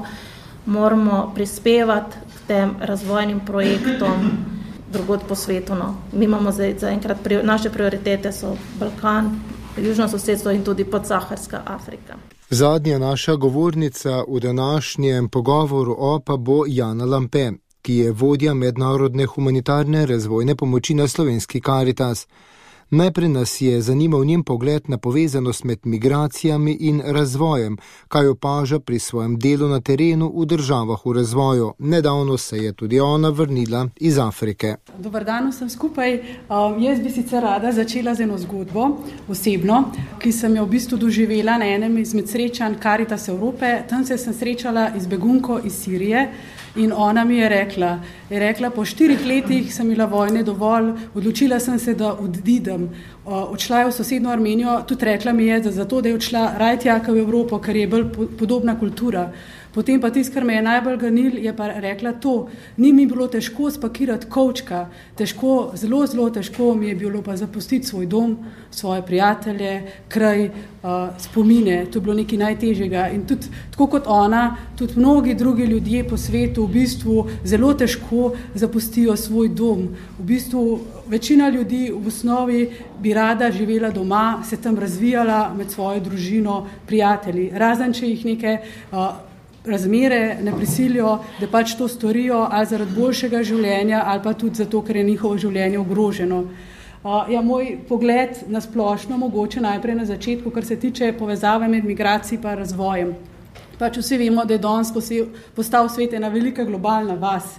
moramo prispevati k tem razvojnim projektom drugod po svetu. Mi imamo zaenkrat naše prioritete so Balkan, južno sosedstvo in tudi podsaharska Afrika. Zadnja naša govornica v današnjem pogovoru pa bo Jana Lampe, ki je vodja mednarodne humanitarne razvojne pomoči na Slovenski Karitas. Najprej nas je zanimal njen pogled na povezanost med migracijami in razvojem, kaj opaža pri svojem delu na terenu v državah v razvoju. Nedavno se je tudi ona vrnila iz Afrike. Dobar dan vsem skupaj. Jaz bi sicer rada začela z eno zgodbo osebno, ki sem jo v bistvu doživela na enem izmed srečanj Karitas Evrope. Tam se sem srečala z begunko iz Sirije. In ona mi je rekla, po 4 letih sem imela vojne dovolj, odločila sem se, da odidem. Odšla je v sosednjo Armenijo, tudi rekla mi je, da zato, da je odšla rajtjaka v Evropo, ker je bolj podobna kultura. Potem pa tisto, kar me je najbolj ganil, je pa rekla to, ni mi bilo težko spakirati kovčka, zelo, zelo težko mi je bilo pa zapustiti svoj dom, svoje prijatelje, kraj, spomine, to je bilo nekaj najtežjega. In tudi, tako kot ona, tudi mnogi drugi ljudje po svetu v bistvu zelo težko zapustijo svoj dom. V bistvu večina ljudi v osnovi bi rada živela doma, se tam razvijala med svojo družino, prijatelji, razen če jih neke razmere ne prisilijo, da pač to storijo ali zaradi boljšega življenja ali pa tudi zato, ker je njihovo življenje ogroženo. Moj pogled na splošno mogoče najprej na začetku, kar se tiče povezave med migracij pa razvojem. Pač vsi vemo, da je danes postal svet ena velika globalna vas.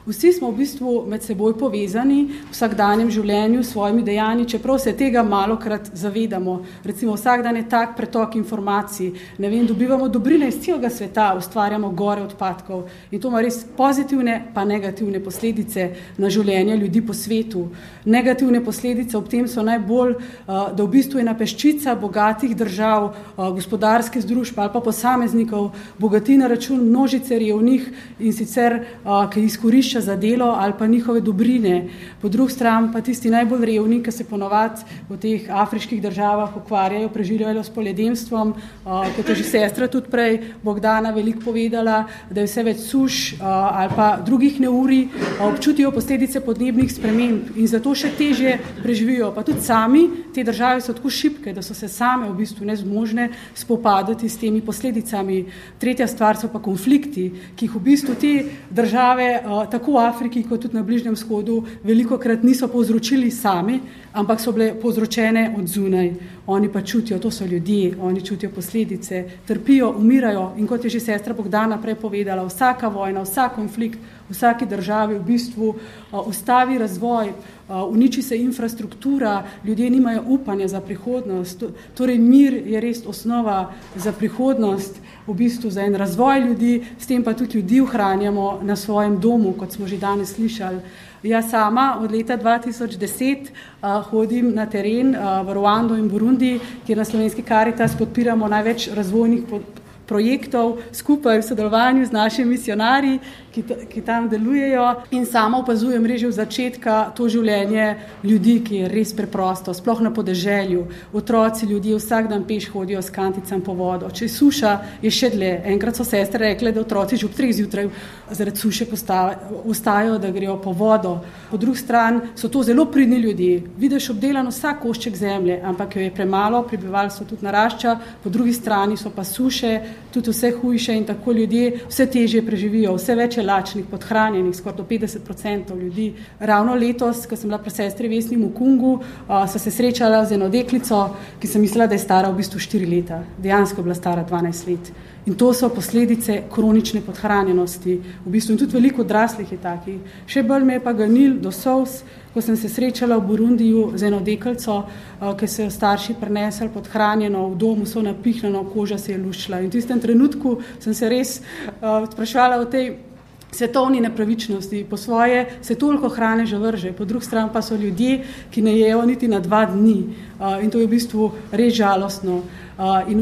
Vsi smo v bistvu med seboj povezani v vsakdanjem življenju s svojimi dejanji, čeprav se tega malokrat zavedamo. Recimo vsak dan je tak pretok informacij, ne vem, dobivamo dobrine iz celega sveta, ustvarjamo gore odpadkov in to ima res pozitivne pa negativne posledice na življenje ljudi po svetu. Negativne posledice ob tem so najbolj, da v bistvu je ena peščica bogatih držav, gospodarskih združb ali pa posameznikov bogati na račun množice revnih in sicer, ki izkorišča za delo ali pa njihove dobrine. Po drugi strani pa tisti najbolj revni, ki se ponovadi v teh afriških državah ukvarjajo, preživljajo s poljedelstvom, kot je že sestra tudi prej Bogdana veliko povedala, da je vse več suš ali pa drugih neurij, občutijo posledice podnebnih sprememb in zato še težje preživijo. Pa tudi sami, te države so tako šibke, da so se same v bistvu nezmožne spopadati s temi posledicami. Tretja stvar so pa konflikti, ki jih v bistvu te države, tako v Afriki kot tudi na Bližnjem vzhodu, velikokrat niso povzročili sami, ampak so bile povzročene od zunaj. Oni pa čutijo, to so ljudje, oni čutijo posledice, trpijo, umirajo in kot je že sestra Bogdana prej povedala, vsaka vojna, vsak konflikt v vsaki državi v bistvu ustavi razvoj, uniči se infrastruktura, ljudje nimajo upanja za prihodnost. Torej mir je res osnova za prihodnost, v bistvu za en razvoj ljudi, s tem pa tudi ljudi ohranjamo na svojem domu, kot smo že danes slišali. Jaz sama od leta 2010 hodim na teren v Ruando in Burundi, kjer na Slovenski Karitas podpiramo največ razvojnih projektov skupaj v sodelovanju z našimi misionarji, ki tam delujejo in sama opazujem res že v začetka to življenje ljudi, ki je res preprosto, sploh na podeželju. Otroci, ljudje vsak dan peš hodijo s kanticam po vodo. Če je suša, je še dlje. Enkrat so sestre rekle, da otroci že ob 3 zjutraj zaradi suše vstajajo, da grejo po vodo. Po drugi strani so to zelo pridni ljudje. Vidiš obdelano vsak košček zemlje, ampak jo je premalo, prebivalstvo tudi narašča, po drugi strani so pa suše, tudi vse hujše in tako ljudje vse težje preživijo, vse več je lačnih, podhranjenih, skoraj do 50% ljudi. Ravno letos, ko sem bila pri sestri Vesni Mukungu, so se srečala z eno deklico, ki sem mislila, da je stara v bistvu 4 leta. Dejansko je bila stara 12 let. In to so posledice kronične podhranjenosti. V bistvu in tudi veliko odraslih je takih. Še bolj me je pa ganil do solz, ko sem se srečala v Burundiju z eno deklico, ki so jo starši prinesli podhranjeno, v domu so napihnjeno, koža se je luščila. In v tistem trenutku sem se res spraševala o tej svetovni nepravičnosti. Po svoje se toliko hrane že vrže, po drugi strani pa so ljudje, ki ne jejo niti na 2 dni. In to je v bistvu res žalostno. In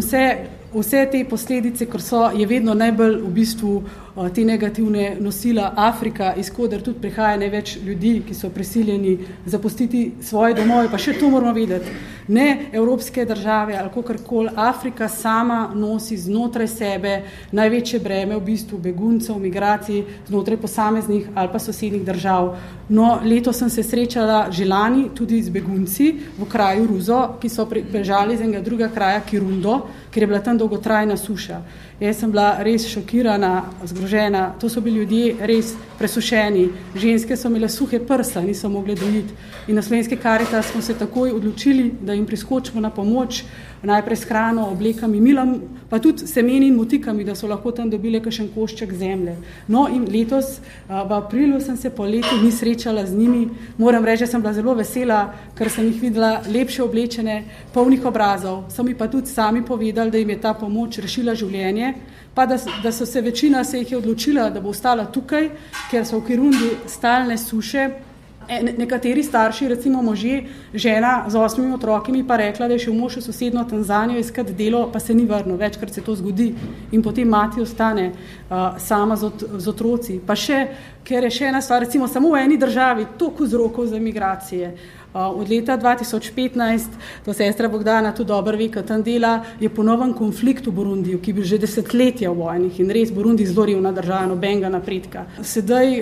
vse te posledice, ker je vedno najbolj v bistvu te negativne nosila Afrika, iz koder tudi prihaja največ ljudi, ki so prisiljeni zapustiti svoje domove, pa še to moramo vedeti. Ne evropske države ali kakorkoli, Afrika sama nosi znotraj sebe največje breme v bistvu beguncev, migracij znotraj posameznih ali pa sosednjih držav. No, letos sem se srečala že lani tudi z begunci v kraju Ruzo, ki so bežali iz enega drugega kraja Kirundo, ker je bila tam dolgotrajna suša. Jaz sem bila res šokirana, zgrožena. To so bili ljudje res presušeni. Ženske so imele suhe prsa, niso mogle dojiti. In na Slovenski Karitas smo se takoj odločili, da jim priskočimo na pomoč, najprej s hrano, oblekami, milom, pa tudi semeni in motikami, da so lahko tam dobile kakšen košček zemlje. No in letos, v aprilu sem se po letu ni srečala z njimi. Moram reči, da sem bila zelo vesela, ker sem jih videla lepše oblečene, polnih obrazov. So mi pa tudi sami povedali, da jim je ta pomoč rešila življenje, pa da so se večina se jih je odločila, da bo ostala tukaj, ker so v Kirundi stalne suše. Nekateri starši, recimo možje, žena z 8 otrokami pa rekla, da je šel mož v sosednjo Tanzanijo iskat delo, pa se ni vrnil, večkrat se to zgodi in potem mati ostane sama z otroci. Pa še, ker je še ena stvar, recimo samo v eni državi, toliko vzrokov za migracije. Od leta 2015, to sestra Bogdana tudi dobro ve, ko tam dela, je ponoven konflikt v Burundiju, ki je bil že desetletja v vojnih in res Burundi zelo revna država, nobenega napredka. Sedaj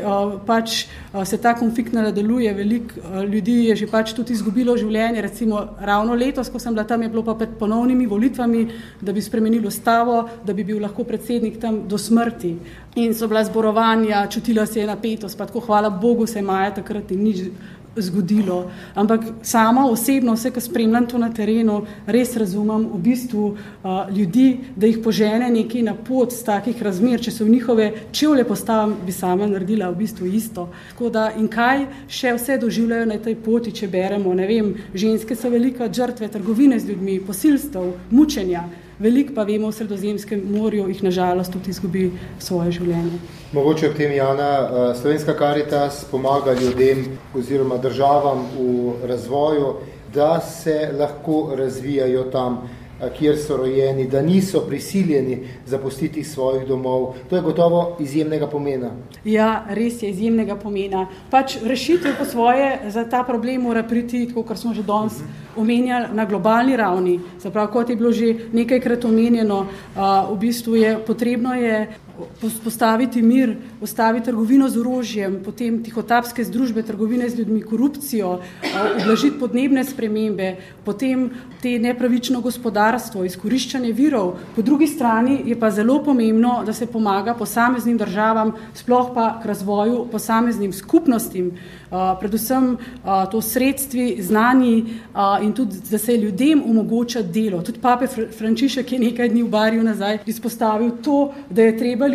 se ta konflikt nadaljuje, veliko ljudi je že tudi izgubilo življenje, recimo ravno letos, ko sem bila tam, je bilo pa pred ponovnimi volitvami, da bi spremenili ustavo, da bi bil lahko predsednik tam do smrti. In so bila zborovanja, čutila se je napetost, pa tako hvala Bogu se Maja takrat in nič zgodilo. Ampak sama osebno, vse, ko spremljam to na terenu, res razumem v bistvu ljudi, da jih požene nekaj na pot z takih razmer, če se v njihove čevlje postavim, bi sama naredila v bistvu isto. Tako da, in kaj še vse doživljajo na tej poti, če beremo, ne vem, ženske so velika žrtve trgovine z ljudmi, posilstev, mučenja. Veliko pa vemo v Sredozemskem morju, jih nažalost tudi izgubi svoje življenje. Mogoče ob tem, Jana, Slovenska Karitas pomaga ljudem oziroma državam v razvoju, da se lahko razvijajo tam, kjer so rojeni, da niso prisiljeni zapustiti svojih domov. To je gotovo izjemnega pomena. Ja, res je izjemnega pomena. Pač rešitev po svoje za ta problem mora priti, tako kar smo že danes omenjali, na globalni ravni. Zaprav, kot je bilo že nekajkrat omenjeno, v bistvu je potrebno postaviti mir, ustaviti trgovino z orožjem, potem tihotapske združbe, trgovine z ljudmi, korupcijo, ublažiti podnebne spremembe, potem te nepravično gospodarstvo, izkoriščanje virov. Po drugi strani je pa zelo pomembno, da se pomaga posameznim državam, sploh pa k razvoju posameznim skupnostim, predvsem to sredstvi, znanji in tudi, da se ljudem omogoča delo. Tudi pape Frančišek je nekaj dni v Barju nazaj izpostavil to, da je treba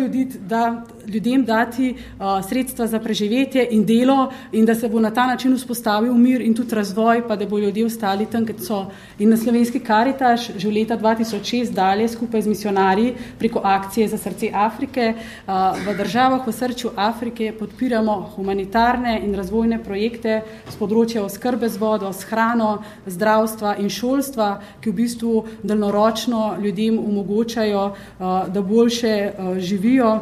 ljudem dati sredstva za preživetje in delo in da se bo na ta način vzpostavil mir in tudi razvoj, pa da bo ljudje ostali tam, kot so. In na Slovenski Karitas že v leta 2006 dalje skupaj z misionarji preko akcije za srce Afrike v državah v srču Afrike podpiramo humanitarne in razvojne projekte z področja oskrbe z vodo, s hrano, zdravstva in šolstva, ki v bistvu daljnoročno ljudem omogočajo, da boljše živijo.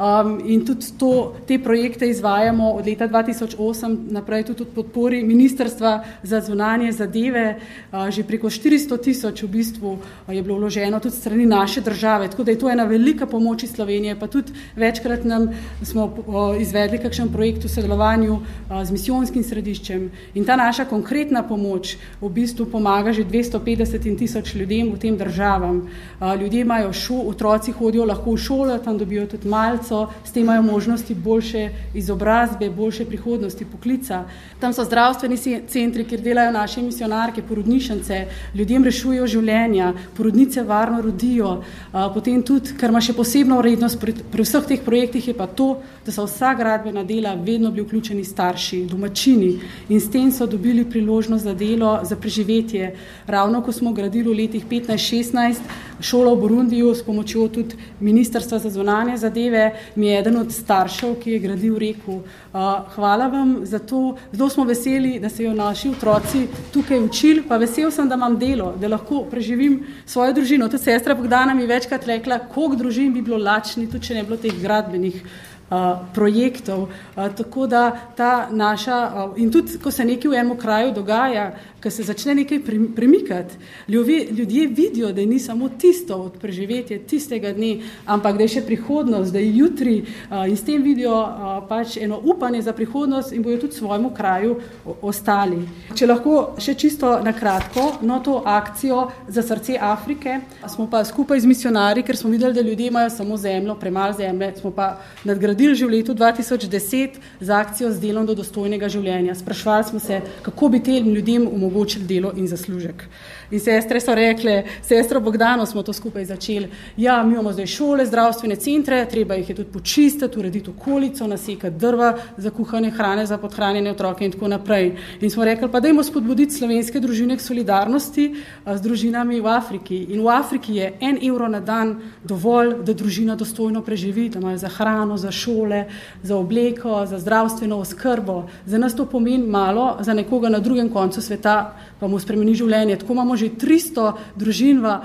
In tudi te projekte izvajamo od leta 2008 naprej tudi od podpori Ministrstva za zunanje zadeve. Že preko 400,000 v bistvu je bilo vloženo tudi strani naše države, tako da je to ena velika pomoč iz Slovenije, pa tudi večkrat smo izvedli kakšen projekt v sodelovanju z misijonskim središčem. In ta naša konkretna pomoč v bistvu pomaga že 250,000 ljudem v tem državam. Ljudje imajo otroci hodijo lahko v šolo, tam dobijo tudi malco, s tem imajo možnosti boljše izobrazbe, boljše prihodnosti, poklica. Tam so zdravstveni centri, kjer delajo naše misionarke, porodnišnice, ljudem rešujejo življenja, porodnice varno rodijo. Potem tudi, kar ima še posebno vrednost pri vseh teh projektih, je pa to, da so vsa gradbena dela vedno bili vključeni starši, domačini in s tem so dobili priložnost za delo, za preživetje. Ravno ko smo gradili v letih 15-16 šolo v Burundiju s pomočjo tudi Ministrstva za zunanje zadeve, mi je eden od staršev, ki je gradil, rekel, hvala vam za to, zelo smo veseli, da se jo naši otroci tukaj učili, pa vesel sem, da imam delo, da lahko preživim svojo družino. Tudi sestra Bogdana mi večkrat rekla, koliko družin bi bilo lačni, tudi če ne bilo teh gradbenih projektov. Tako da ta naša, in tudi, ko se nekaj v enem kraju dogaja, ko se začne nekaj premikati, ljudje vidijo, da ni samo tisto od preživetja tistega dne, ampak da je še prihodnost, da je jutri in s tem vidijo pač eno upanje za prihodnost in bojo tudi svojemu kraju ostali. Če lahko še čisto na kratko, to akcijo za srce Afrike smo pa skupaj z misionarji, ker smo videli, da ljudje imajo samo zemljo, premalo zemlje, smo pa nadgradili že v letu 2010 z akcijo z delom do dostojnega življenja. Sprašvali smo se, kako bi tem ljudem omogočili delo in zaslužek. In sestre so rekle, sestro Bogdano smo to skupaj začeli, ja, mi imamo zdaj šole, zdravstvene centre, treba jih je tudi počistiti, urediti okolico, nasekati drva za kuhanje hrane, za podhranjene otroke in tako naprej. In smo rekli, pa dajmo spodbuditi slovenske družine k solidarnosti z družinami v Afriki. In v Afriki je 1 evro na dan dovolj, da družina dostojno preživi, da imajo za hrano, za šole, za obleko, za zdravstveno oskrbo. Za nas to pomeni malo, za nekoga na drugem koncu sveta pa mu spremeni življenje. Tako imamo že 300 družin v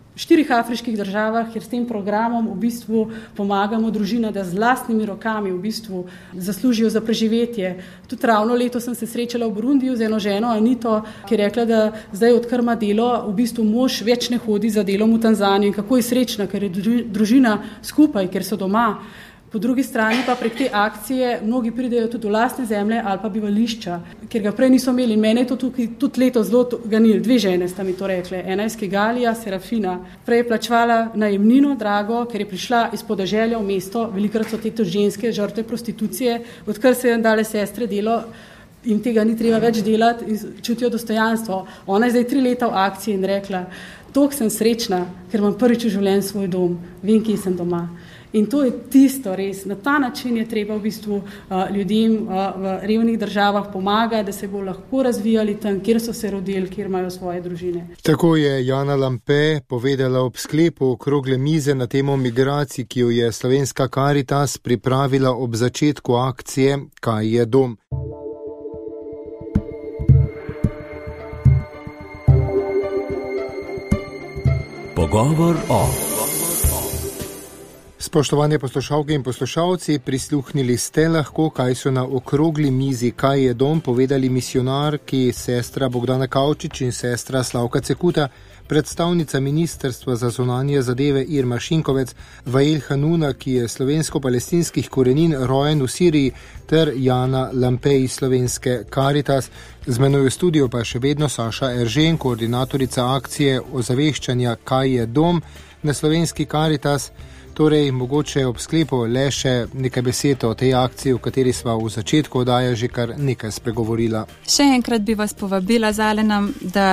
4 afriških državah, kjer s tem programom v bistvu pomagamo družina, da z lastnimi rokami v bistvu zaslužijo za preživetje. Tudi ravno leto sem se srečala v Burundiju z eno ženo, Anito, ki je rekla, da zdaj odkar ima delo, v bistvu mož več ne hodi za delom v Tanzaniji. In kako je srečna, ker je družina skupaj, ker so doma. Po drugi strani pa prek te akcije mnogi pridejo tudi v lastne zemlje ali pa bivališča, ker ga prej niso imeli. Mene je to tukaj tudi leto zelo ganilo. 2 žene sta mi to rekle. Ena iz Kigalija, Serafina. Prej je plačevala najemnino drago, ker je prišla iz podeželja v mesto. Velikokrat so te ženske žrtve prostitucije. Odkar se je dale sestre delo, jim tega ni treba več delati in čutijo dostojanstvo. Ona je zdaj 3 leta v akciji in rekla, toliko sem srečna, ker imam prvič v življenju svoj dom, vem, kje sem doma. In to je tisto res. Na ta način je treba v bistvu ljudem v revnih državah pomagati, da se bo lahko razvijali tam, kjer so se rodili, kjer imajo svoje družine. Tako je Jana Lampe povedala ob sklepu okrogle mize na temo migracij, ki jo je Slovenska Karitas pripravila ob začetku akcije Kaj je dom? Pogovor o. Spoštovane poslušalke in poslušalci, prisluhnili ste lahko, kaj so na okrogli mizi Kaj je dom povedali misijonarki sestra Bogdana Kavčič in sestra Slavka Cekuta, predstavnica Ministrstva za zunanje zadeve Irma Šinkovec, Vael Hanuna, ki je slovensko-palestinskih korenin, rojen v Siriji, ter Jana Lampe iz Slovenske Karitas. Z menoj v studiu pa še vedno Saša Eržen, koordinatorica akcije ozaveščanja Kaj je dom na Slovenski Karitas. Torej, mogoče ob sklepu le še nekaj besed o tej akciji, v kateri sva v začetku oddaje že kar nekaj spregovorila. Še enkrat bi vas povabila z Alenom,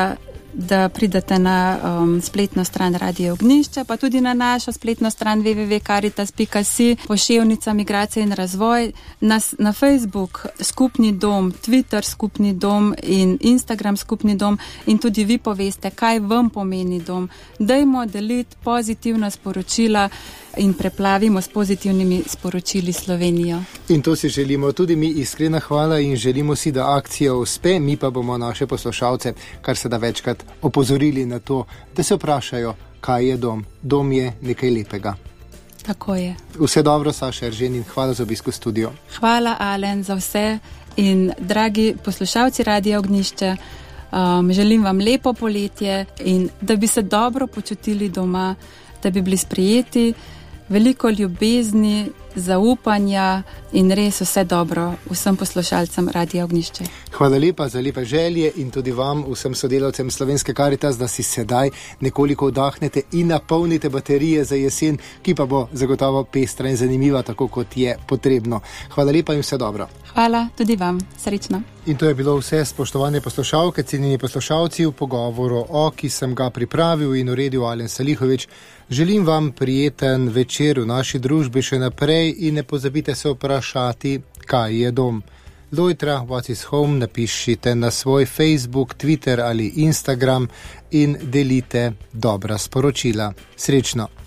da pridete na spletno stran Radio Ognjišče, pa tudi na našo spletno stran www.caritas.si, poševnica Migracije in razvoj, na Facebook Skupni dom, Twitter Skupni dom in Instagram Skupni dom in tudi vi poveste, kaj vam pomeni dom. Dajmo deliti pozitivna sporočila in preplavimo s pozitivnimi sporočili Slovenijo. In to si želimo tudi mi, iskrena hvala in želimo si, da akcija uspe, mi pa bomo naše poslušalce kar se da večkrat opozorili na to, da se vprašajo, kaj je dom. Dom je nekaj lepega. Tako je. Vse dobro, Saša Eržen, in hvala za obisk v studio. Hvala, Alen, za vse in dragi poslušalci Radia Ognjišče, želim vam lepo poletje in da bi se dobro počutili doma, da bi bili sprejeti, veliko ljubezni, zaupanja in res vse dobro vsem poslušalcem Radia Ognjišče. Hvala lepa za lepe želje in tudi vam, vsem sodelavcem Slovenske Karitas, da si sedaj nekoliko vdahnete in napolnite baterije za jesen, ki pa bo zagotovo pestra in zanimiva, tako kot je potrebno. Hvala lepa in vse dobro. Hvala tudi vam. Srečno. In to je bilo vse, spoštovane poslušalke, cenjeni poslušalci, v pogovoru o, ki sem ga pripravil in uredil Alen Salihovič. Želim vam prijeten večer v naši družbi še naprej in ne pozabite se vprašati, kaj je dom. Lojtra, what is home, napišite na svoj Facebook, Twitter ali Instagram in delite dobra sporočila. Srečno!